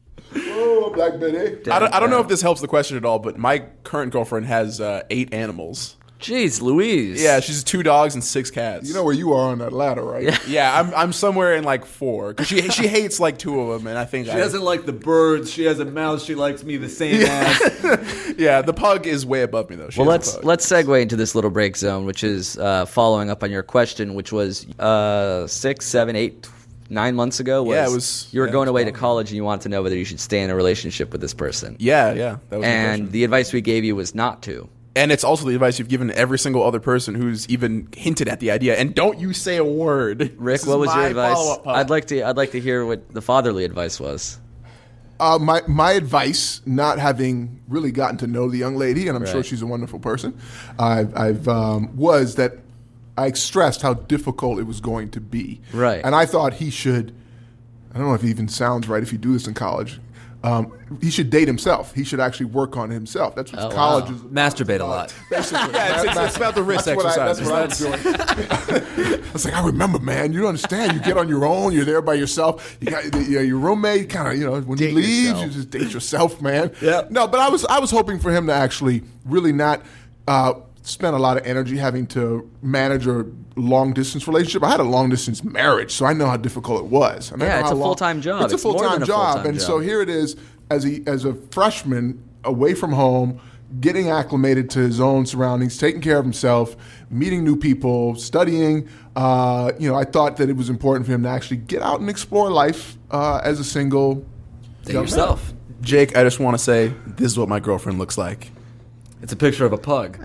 Oh, Black Betty. I don't, I don't know if this helps the question at all, but my current girlfriend has uh, eight animals. Jeez, Louise. Yeah, she's two dogs and six cats. You know where you are on that ladder, right? Yeah, I'm I'm somewhere in like four because she she hates like two of them, and I think She I, doesn't like the birds. She has a mouse. She likes me the same as. yeah, the pug is way above me though. She Well, has a let's pug. let's segue into this little break zone, which is uh, following up on your question, which was uh, six, seven, eight, nine months ago. Was, Yeah, it was- You were yeah, going it was away to college and you wanted to know whether you should stay in a relationship with this person. Yeah, yeah, that was my And question. the advice we gave you was not to. And it's also the advice you've given every single other person who's even hinted at the idea. And don't you say a word. Rick, This what is was your my advice? follow-up pod. I'd like to. I'd like to hear what the fatherly advice was. Uh, my my advice, not having really gotten to know the young lady, and I'm sure Right. she's a wonderful person, I've, I've um, was that I stressed how difficult it was going to be. Right. And I thought he should. I don't know if it even sounds right if you do this in college. Um, he should date himself. He should actually work on himself. That's what Oh, college wow. is. Masturbate a lot. Basically, Yeah, it's- it's- it's about the wrist that's what I- exercises. that's what I was doing. I was like, I remember, man. You don't understand. You get on your own. You're there by yourself. You got you know, your roommate. Kind of, you know, when Date he leaves, yourself. you just date yourself, man. Yeah. No, but I was I was hoping for him to actually really not uh, spend a lot of energy having to manage a long distance relationship. I had a long distance marriage, so I know how difficult it was. And I Yeah, know it's how a full-time job. It's a It's more full than time a job, full-time and job. so here it is as a as a freshman away from home, getting acclimated to his own surroundings, taking care of himself, meeting new people, studying. Uh, you know, I thought that it was important for him to actually get out and explore life uh, as a single Date young yourself. Jake, I just want to say this is what my girlfriend looks like. It's a picture of a pug.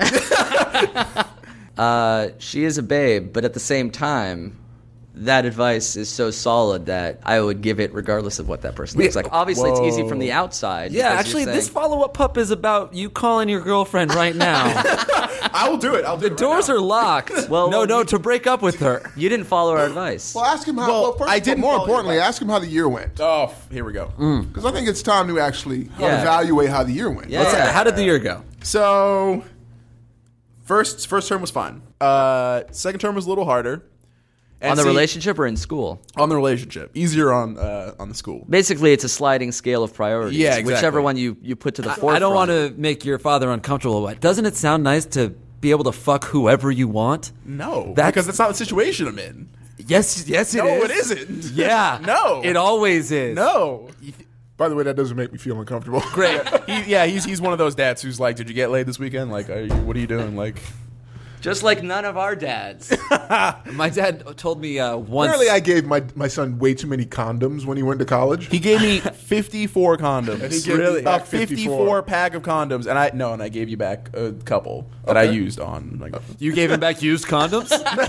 Uh, she is a babe, but at the same time, that advice is so solid that I would give it regardless of what that person looks like. Obviously, it's easy from the outside. Yeah, because actually, you're this saying- follow-up pup is about you calling your girlfriend right now. I will do it. I'll do The doors are locked. Well, no, no, you- to break up with her. you didn't follow our advice. Well, ask him how. Well, Well, first, I I didn't More follow your importantly, advice. ask him how the year went. Oh, here we go. Because I think it's time to actually Yeah. evaluate how the year went. Yeah. Let's- How did the year go? So, first first term was fine. Uh, second term was a little harder. And on the see- relationship or in school? On the relationship, easier on uh, on the school. Basically, it's a sliding scale of priorities. Yeah, exactly. Whichever one you, you put to the forefront. I don't want to make your father uncomfortable, but doesn't it sound nice to be able to fuck whoever you want? No, That's- because that's not the situation I'm in. Yes, yes, it is. No, it isn't. Yeah. No. It always is. No. By the way, that doesn't make me feel uncomfortable. Great. he, yeah, he's he's one of those dads who's like, "Did you get laid this weekend? Like, are you, what are you doing?" Like, Just like none of our dads. My dad told me uh, once. Apparently, I gave my my son way too many condoms when he went to college. He gave me fifty-four condoms. And he gave me really? back A fifty-four fifty-four pack of condoms, and I no, and I gave you back a couple that I used on. Like, You gave him back used condoms?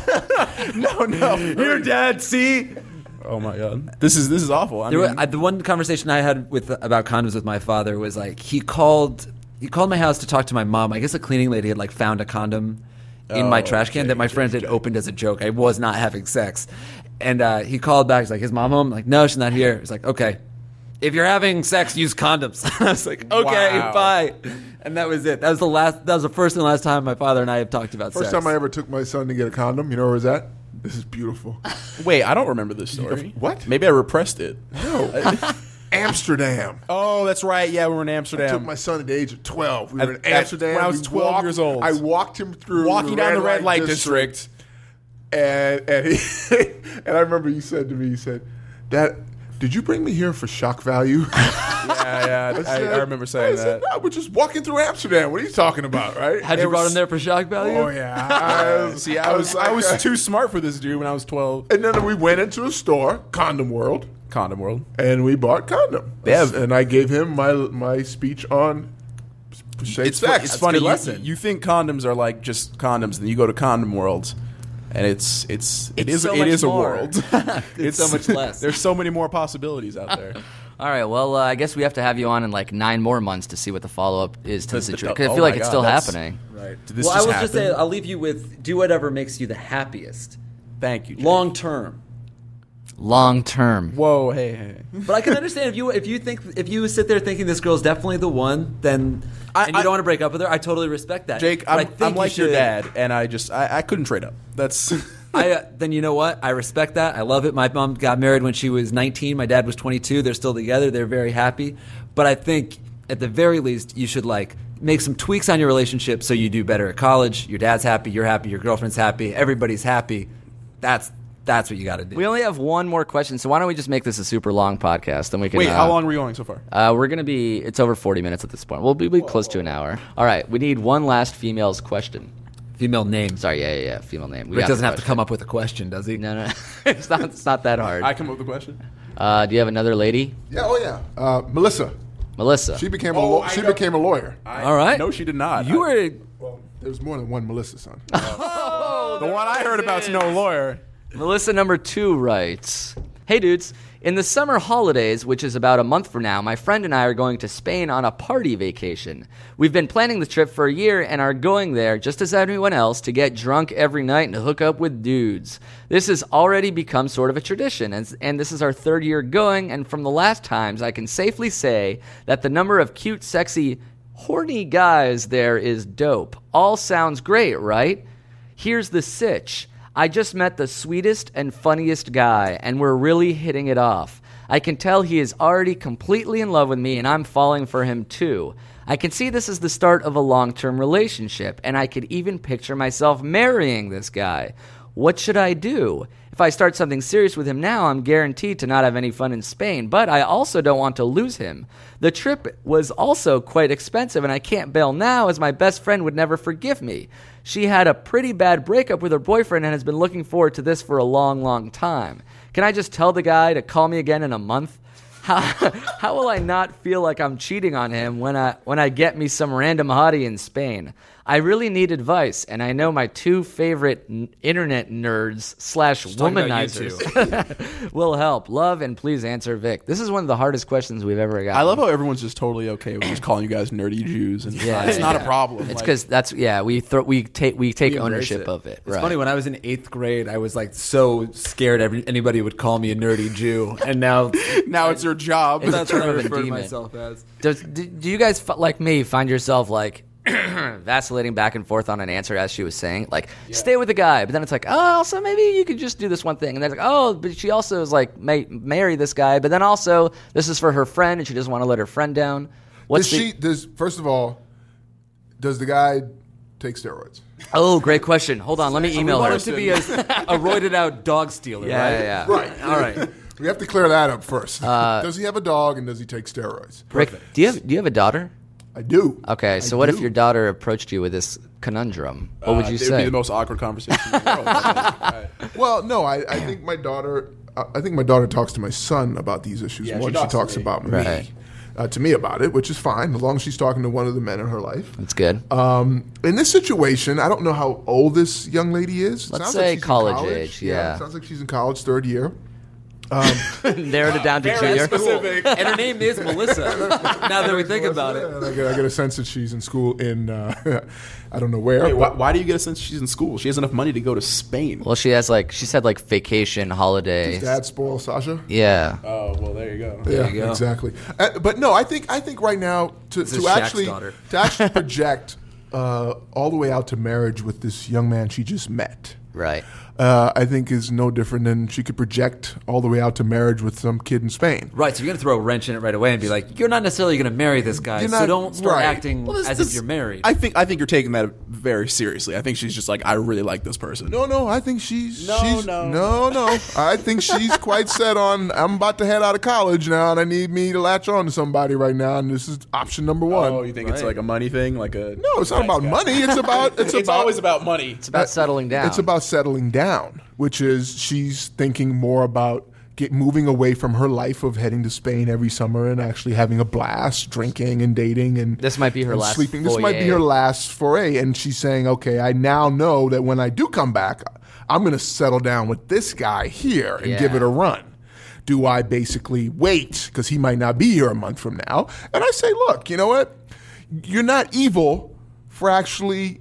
no, no. Here, Dad, see? Oh my god, this is this is awful. I There mean, were, I, the one conversation I had with about condoms with my father was like he called he called my house to talk to my mom. I guess a cleaning lady had like found a condom in my Oh, trash can Jake, that my Jake, friends had Jake. opened as a joke. I was not having sex, and uh, he called back. He's like, "Is mom home?" I'm like, "No, she's not here." He's like, "Okay, if you're having sex, use condoms." I was like, "Okay, Wow. bye." And that was it. That was the last. That was the first and last time my father and I have talked about First sex. time I ever took my son to get a condom, you know where was that? This is beautiful. wait, I don't remember this story. What? Maybe I repressed it. No. Amsterdam. Oh, that's right. Yeah, we were in I Amsterdam. took my son at the age of twelve. We At- were in at- Amsterdam. when I was We twelve walked- years old. I walked him through Walking down the red light district. And and, he, and I remember you said to me, you said, "Dad, did you bring me here for shock value?" Yeah, yeah. I, said- I remember saying I said, that. "No, we're just walking through Amsterdam. What are you talking about, right?" Had you It brought was- him there for shock value? Oh yeah. I was- See, I was I like, was uh, too smart for this dude when I was twelve. And then we went into a store, Condom World, Condom World. and we bought condom. They have- and I gave him my my speech on safe It's, sex. it's funny. good You, lesson. you think condoms are like just condoms, and you go to Condom World, and it's it's it It's is so it much is a more. world. It's so much less. There's so many more possibilities out there. All right, well, uh, I guess we have to have you on in like nine more months to see what the follow up is to the The- the- situation. 'Cause I oh feel like my it's God, still that's- happening. Right. Did this well, I just will happen? just say I'll leave you with do whatever makes you the happiest, Thank you. Jake. long term. Long term. Whoa, hey, hey. But I can understand if you if you think if you sit there thinking this girl's definitely the one, then I- and you I- don't want to break up with her. I totally respect that. Jake, But I I'm, think I'm you like your should- dad, and I just I, I couldn't trade up. That's I uh, then you know what? I respect that. I love it. My mom got married when she was nineteen. My dad was twenty-two. They're still together. They're very happy. But I think at the very least you should like make some tweaks on your relationship so you do better at college. Your dad's happy. You're happy. Your girlfriend's happy. Everybody's happy. That's that's what you got to do. We only have one more question, so why don't we just make this a super long podcast? And we can. wait. uh, How long were we going so far? Uh, we're gonna be. It's over forty minutes at this point. We'll be, be close to an hour. All right. We need one last female's question. Female name. Sorry. Yeah, yeah, yeah. Female name. We Rick got the doesn't have to question. come up with a question, does he? No, no. it's not. It's not that hard. I come up with a question. Uh, do you have another lady, Yeah, oh yeah. Uh, Melissa. Melissa? She became a Oh, law- I she know- became a lawyer. I, All right. No, she did not. You I- were. Well, there's more than one Melissa, son. the one I heard about's no lawyer. Melissa number two writes, "Hey dudes, in the summer holidays, which is about a month from now, my friend and I are going to Spain on a party vacation. We've been planning the trip for a year and are going there, just as everyone else, to get drunk every night and hook up with dudes. This has already become sort of a tradition, and, and this is our third year going, and from the last times, I can safely say that the number of cute, sexy, horny guys there is dope. All sounds great, right? Here's the sitch. I just met the sweetest and funniest guy, and we're really hitting it off. I can tell he is already completely in love with me, and I'm falling for him too. I can see this as the start of a long-term relationship, and I could even picture myself marrying this guy. What should I do? If I start something serious with him now, I'm guaranteed to not have any fun in Spain, but I also don't want to lose him. The trip was also quite expensive, and I can't bail now as my best friend would never forgive me. She had a pretty bad breakup with her boyfriend and has been looking forward to this for a long, long time. Can I just tell the guy to call me again in a month? How, how will I not feel like I'm cheating on him when I when I get me some random hottie in Spain? I really need advice, and I know my two favorite n- internet nerds slash talking about you womanizers will help. Love, and please answer Vic. This is one of the hardest questions we've ever got. I love how everyone's just totally okay with just calling you guys nerdy Jews, and Yeah, it's not yeah. a problem. It's Like, because that's yeah we throw we take we take We embrace ownership it. of it. It's right. funny, when I was in eighth grade, I was like so scared every, anybody would call me a nerdy Jew, and now now it's your job. It's that's a what I term of refer to endearment. myself as. Does do, do you guys f- like me find yourself like vacillating back and forth on an answer as she was saying, like stay with the guy, but then it's like, oh, also maybe you could just do this one thing, and then it's like, oh, but she also is like may- marry this guy, but then also this is for her friend and she doesn't want to let her friend down. What's does the- she? Does first of all, does the guy take steroids? Oh, great question. Hold on, let me email We her. want him to be a, a roided out dog stealer, Yeah, right? yeah, yeah. Right. All right. We have to clear that up first. does he have a dog and does he take steroids? Rick, do you have do you have a daughter? I do. Okay, so I what do. if your daughter approached you with this conundrum? What would Uh, you it would say? be the most awkward conversation in the world. I think. Right. Well, no, I, I think my daughter. I think my daughter talks to my son about these issues Yeah, more she than she talks talks to me. about me. Right. Uh, to me about it, which is fine, as long as she's talking to one of the men in her life. That's good. Um, in this situation, I don't know how old this young lady is. It Let's sounds say she's in college age, yeah. it sounds like she's in college, third year. Narrowed it down to junior. Specific. And her name is Melissa. Now that we think about it. And I get, I get a sense that she's in school in, uh, I don't know where. Wait, why, but- why do you get a sense she's in school? She has enough money to go to Spain. Well, she has like she said like vacation, holiday. Does Dad spoil Sasha? Yeah. Oh, well, there you go. Yeah, you go. exactly. Uh, but no, I think I think right now to, is to Shaq's actually daughter. to actually project uh, all the way out to marriage with this young man she just met. Right. Uh, I think is no different than she could project all the way out to marriage with some kid in Spain. Right, so you're going to throw a wrench in it right away and be like, you're not necessarily going to marry this guy, You're so not- don't start right. acting Well, this- as this- if you're married. I think I think you're taking that very seriously. I think she's just like, I really like this person. No, no, I think she's No, she's, no. no, no. I think she's quite set on. I'm about to head out of college now, and I need me to latch on to somebody right now, and this is option number one. Oh, you think it's like a money thing? Like a no, it's not about money. It's about it's, It's about always about money. It's about settling down. It's about settling down, which is she's thinking more about get moving away from her life of heading to Spain every summer and actually having a blast, drinking and dating, and This might be her and last sleeping. This might be foyer. her last foray, and she's saying, "Okay, I now know that when I do come back, I'm going to settle down with this guy here and Yeah. give it a run." Do I basically wait because he might not be here a month from now? And I say, look, you know what? You're not evil for actually,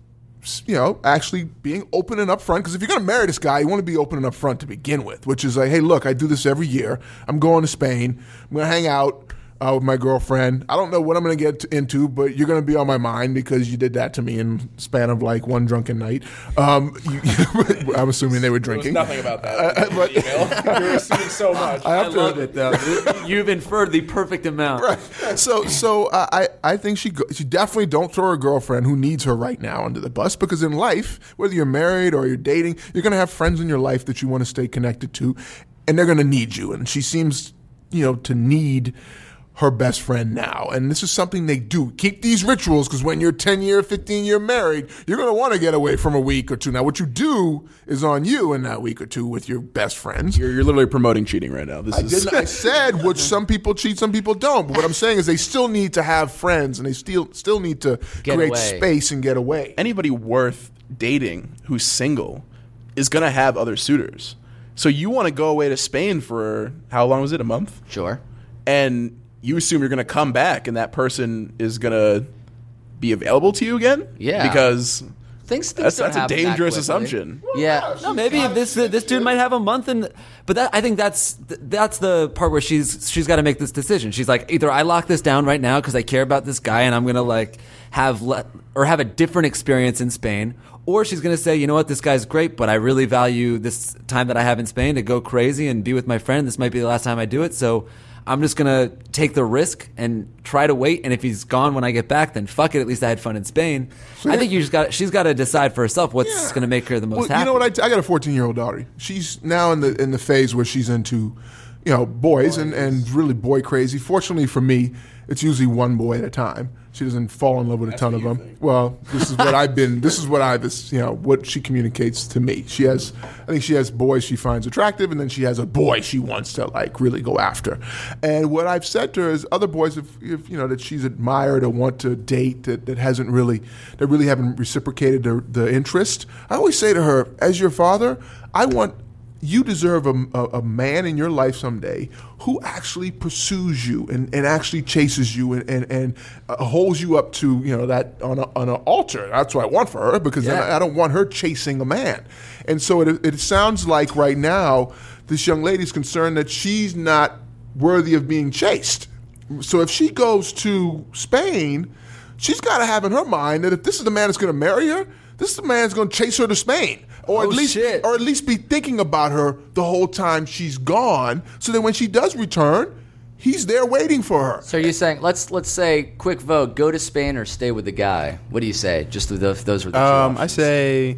you know, actually being open and upfront. Because if you're going to marry this guy, you want to be open and upfront to begin with, which is like, hey, look, I do this every year. I'm going to Spain. I'm going to hang out uh, with my girlfriend. I don't know what I'm going to get into, but you're going to be on my mind because you did that to me in the span of like one drunken night. Um, you, I'm assuming they were drinking. Nothing about that. Uh, but- You're assuming so much. I I have to- love it, though. You've inferred the perfect amount. Right. So, so uh, I, I think she go, she definitely don't throw her girlfriend who needs her right now under the bus, because in life, whether you're married or you're dating, you're going to have friends in your life that you want to stay connected to, and they're going to need you. And she seems, you know, to need her best friend now. And this is something they do. Keep these rituals, because when you're ten year, fifteen year married, you're going to want to get away from a week or two. Now, what you do is on you in that week or two with your best friends. You're, you're literally promoting cheating right now. This I is didn't. I said which some people cheat, some people don't. But what I'm saying is they still need to have friends, and they still still need to Get create away. space and get away. anybody worth dating who's single is going to have other suitors. So you want to go away to Spain for how long was it? A month? Sure. And you assume you're going to come back and that person is going to be available to you again? Yeah. Because Things, things that's, don't that's a happen that dangerous quickly. assumption. Yeah. No, maybe this uh, this dude might have a month, and but that, I think that's that's the part where she's she's got to make this decision. She's like, either I lock this down right now because I care about this guy and I'm gonna like have le- or have a different experience in Spain, or she's gonna say, you know what, this guy's great, but I really value this time that I have in Spain to go crazy and be with my friend. This might be the last time I do it, so I'm just gonna take the risk and try to wait. And if he's gone when I get back, then fuck it. At least I had fun in Spain. I think you just got. She's got to decide for herself what's Yeah. gonna make her the most Well, happy. you know what? I, I got a fourteen year old daughter. She's now in the in the phase where she's into, you know, boys and, and really boy crazy. Fortunately for me, it's usually one boy at a time. She doesn't fall in love with a ton of them. Well, this is what I've been. This is what I've, you know, what she communicates to me. She has, I think she has boys she finds attractive, and then she has a boy she wants to like really go after. And what I've said to her is, other boys, if, if you know that she's admired or want to date that, that hasn't really, that really haven't reciprocated the, the interest. I always say to her, as your father, I want. You deserve a, a, a man in your life someday who actually pursues you and, and actually chases you and, and, and uh, holds you up to, you know, that on, a, on an altar. That's what I want for her, because then I, I don't want her chasing a man. And so it, it sounds like right now this young lady's concerned that she's not worthy of being chased. So if she goes to Spain, she's got to have in her mind that if this is the man that's going to marry her, this is the man that's going to chase her to Spain. Or Oh, at least, shit. or at least be thinking about her the whole time she's gone, so that when she does return, he's there waiting for her. So are you saying let's let's say quick vote: go to Spain or stay with the guy? What do you say? Just the, those were the two Um, I options. say,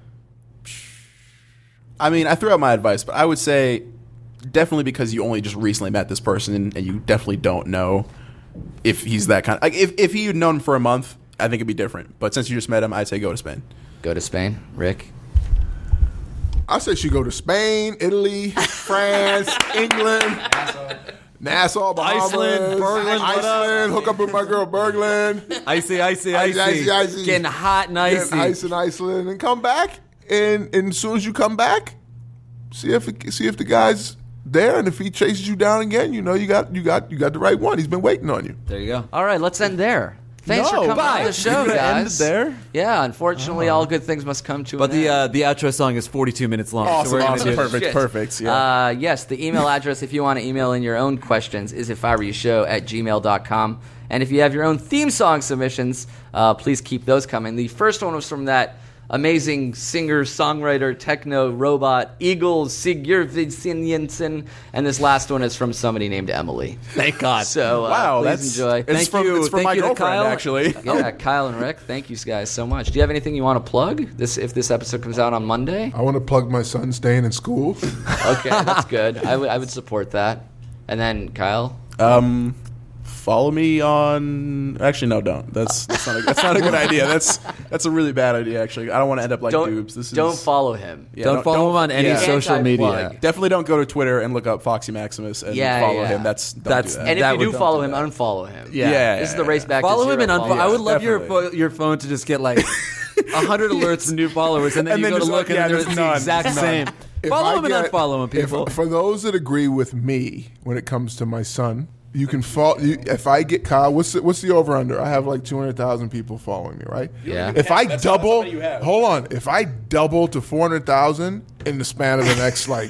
I mean, I threw out my advice, but I would say definitely, because you only just recently met this person and, and you definitely don't know if he's that kind. Like if if he had known him for a month, I think it'd be different. But since you just met him, I'd say go to Spain. Go to Spain, Rick. I say she go to Spain, Italy, France, England, Nassau, Bahamas, Iceland, Berlin, what up? Iceland. Hook up with my girl Berglund. Icy, icy, Icy, icy. icy, icy. Getting hot and icy. Getting ice in Iceland, and come back. And, and as soon as you come back, see if it, see if the guy's there, and if he chases you down again, you know you got you got you got the right one. He's been waiting on you. There you go. All right, let's end there. Thanks No, for coming bye. on the show, You're gonna end guys. it there? Yeah, unfortunately, all good things must come to But an the end. uh, the outro song is forty-two minutes long. so Awesome, we're gonna awesome, do- perfect, Shit. perfect. Yeah. Uh, yes, the email address, if you want to email in your own questions, is if I were you show at gmail dot com. And if you have your own theme song submissions, uh, please keep those coming. The first one was from that amazing singer, songwriter, techno robot, Eagle Sigurvinsson, and this last one is from somebody named Emily. Thank God. So uh, wow, please that's enjoy. It's Thank from, you. It's from Thank my you to girlfriend, Kyle. actually. Yeah, Kyle and Rick, thank you guys so much. Do you have anything you want to plug? This if this episode comes out on Monday? I want to plug my son staying in school. Okay, that's good. I would I would support that. And then Kyle. Um, follow me on. Actually, no, don't. That's that's not a, that's not a good idea. That's that's a really bad idea. Actually, I don't want to end up like Don't Dubes. This don't is, follow him. yeah, don't follow him on any yeah. social Anti-plug. media. Definitely don't go to Twitter and look up Foxy Maximus and Yeah, follow yeah. him. That's don't That's- do that. And if That you would- do don't follow do him, that. unfollow him. Yeah, yeah, This is the yeah, race yeah. back. Follow to him zero and unfollow. followers. I would love your definitely. pho- your phone to just get like a hundred alerts of new followers, and then And you then go to just, look yeah, and there's there's the none. exact None. same. If Follow I him and get- unfollow him, if- people. for those that agree with me when it comes to my son, you can follow. You, if I get Kyle, what's the, what's the over under? I have like two hundred thousand people following me, right? Yeah. If I That's how double, many you have. hold on. If I double to four hundred thousand in the span of the next like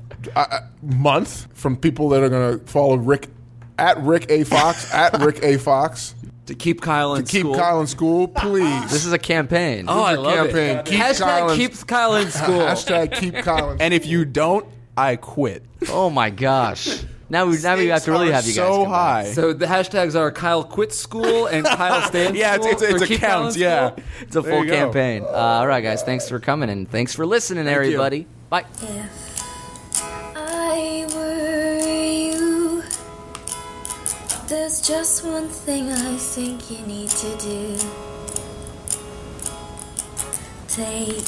uh, month from people that are going to follow Rick at Rick A Fox at Rick A Fox to keep Kyle in to keep school. Kyle in school, please. This is a campaign. oh, I This is a love campaign. it. Keep Hashtag Kyle in- keeps Kyle in school. Hashtag keep Kyle in And if you don't, I quit. Oh my gosh. Now we now we have to really have you guys so come high. back. So the hashtags are Kyle quits school and Kyle stays. Yeah, it's- it's- it's or keep Kyle in accounts, yeah. school. It's a There full you go. campaign. Uh, all right, guys. Thanks for coming and thanks for listening, everybody. Bye. If I were you, there's just one thing I think you need to do. Take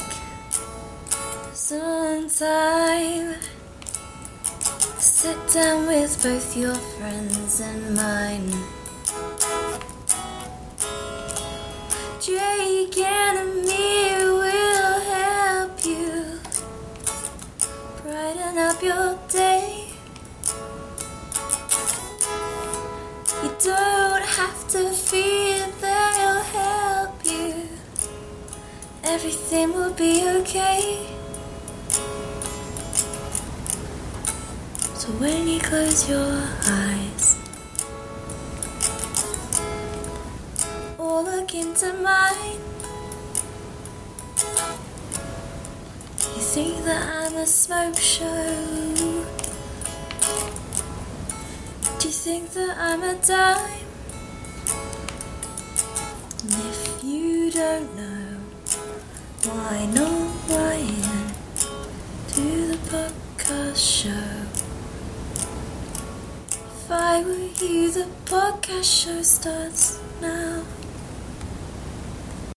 some time, sit down with both your friends and mine. Jake and me will help you brighten up your day. You don't have to fear they'll help you. Everything will be okay. So when you close your eyes or look into mine, you think that I'm a smoke show? Do you think that I'm a dime? And if you don't know, why not write in to the podcast show? If I were you, the podcast show starts now.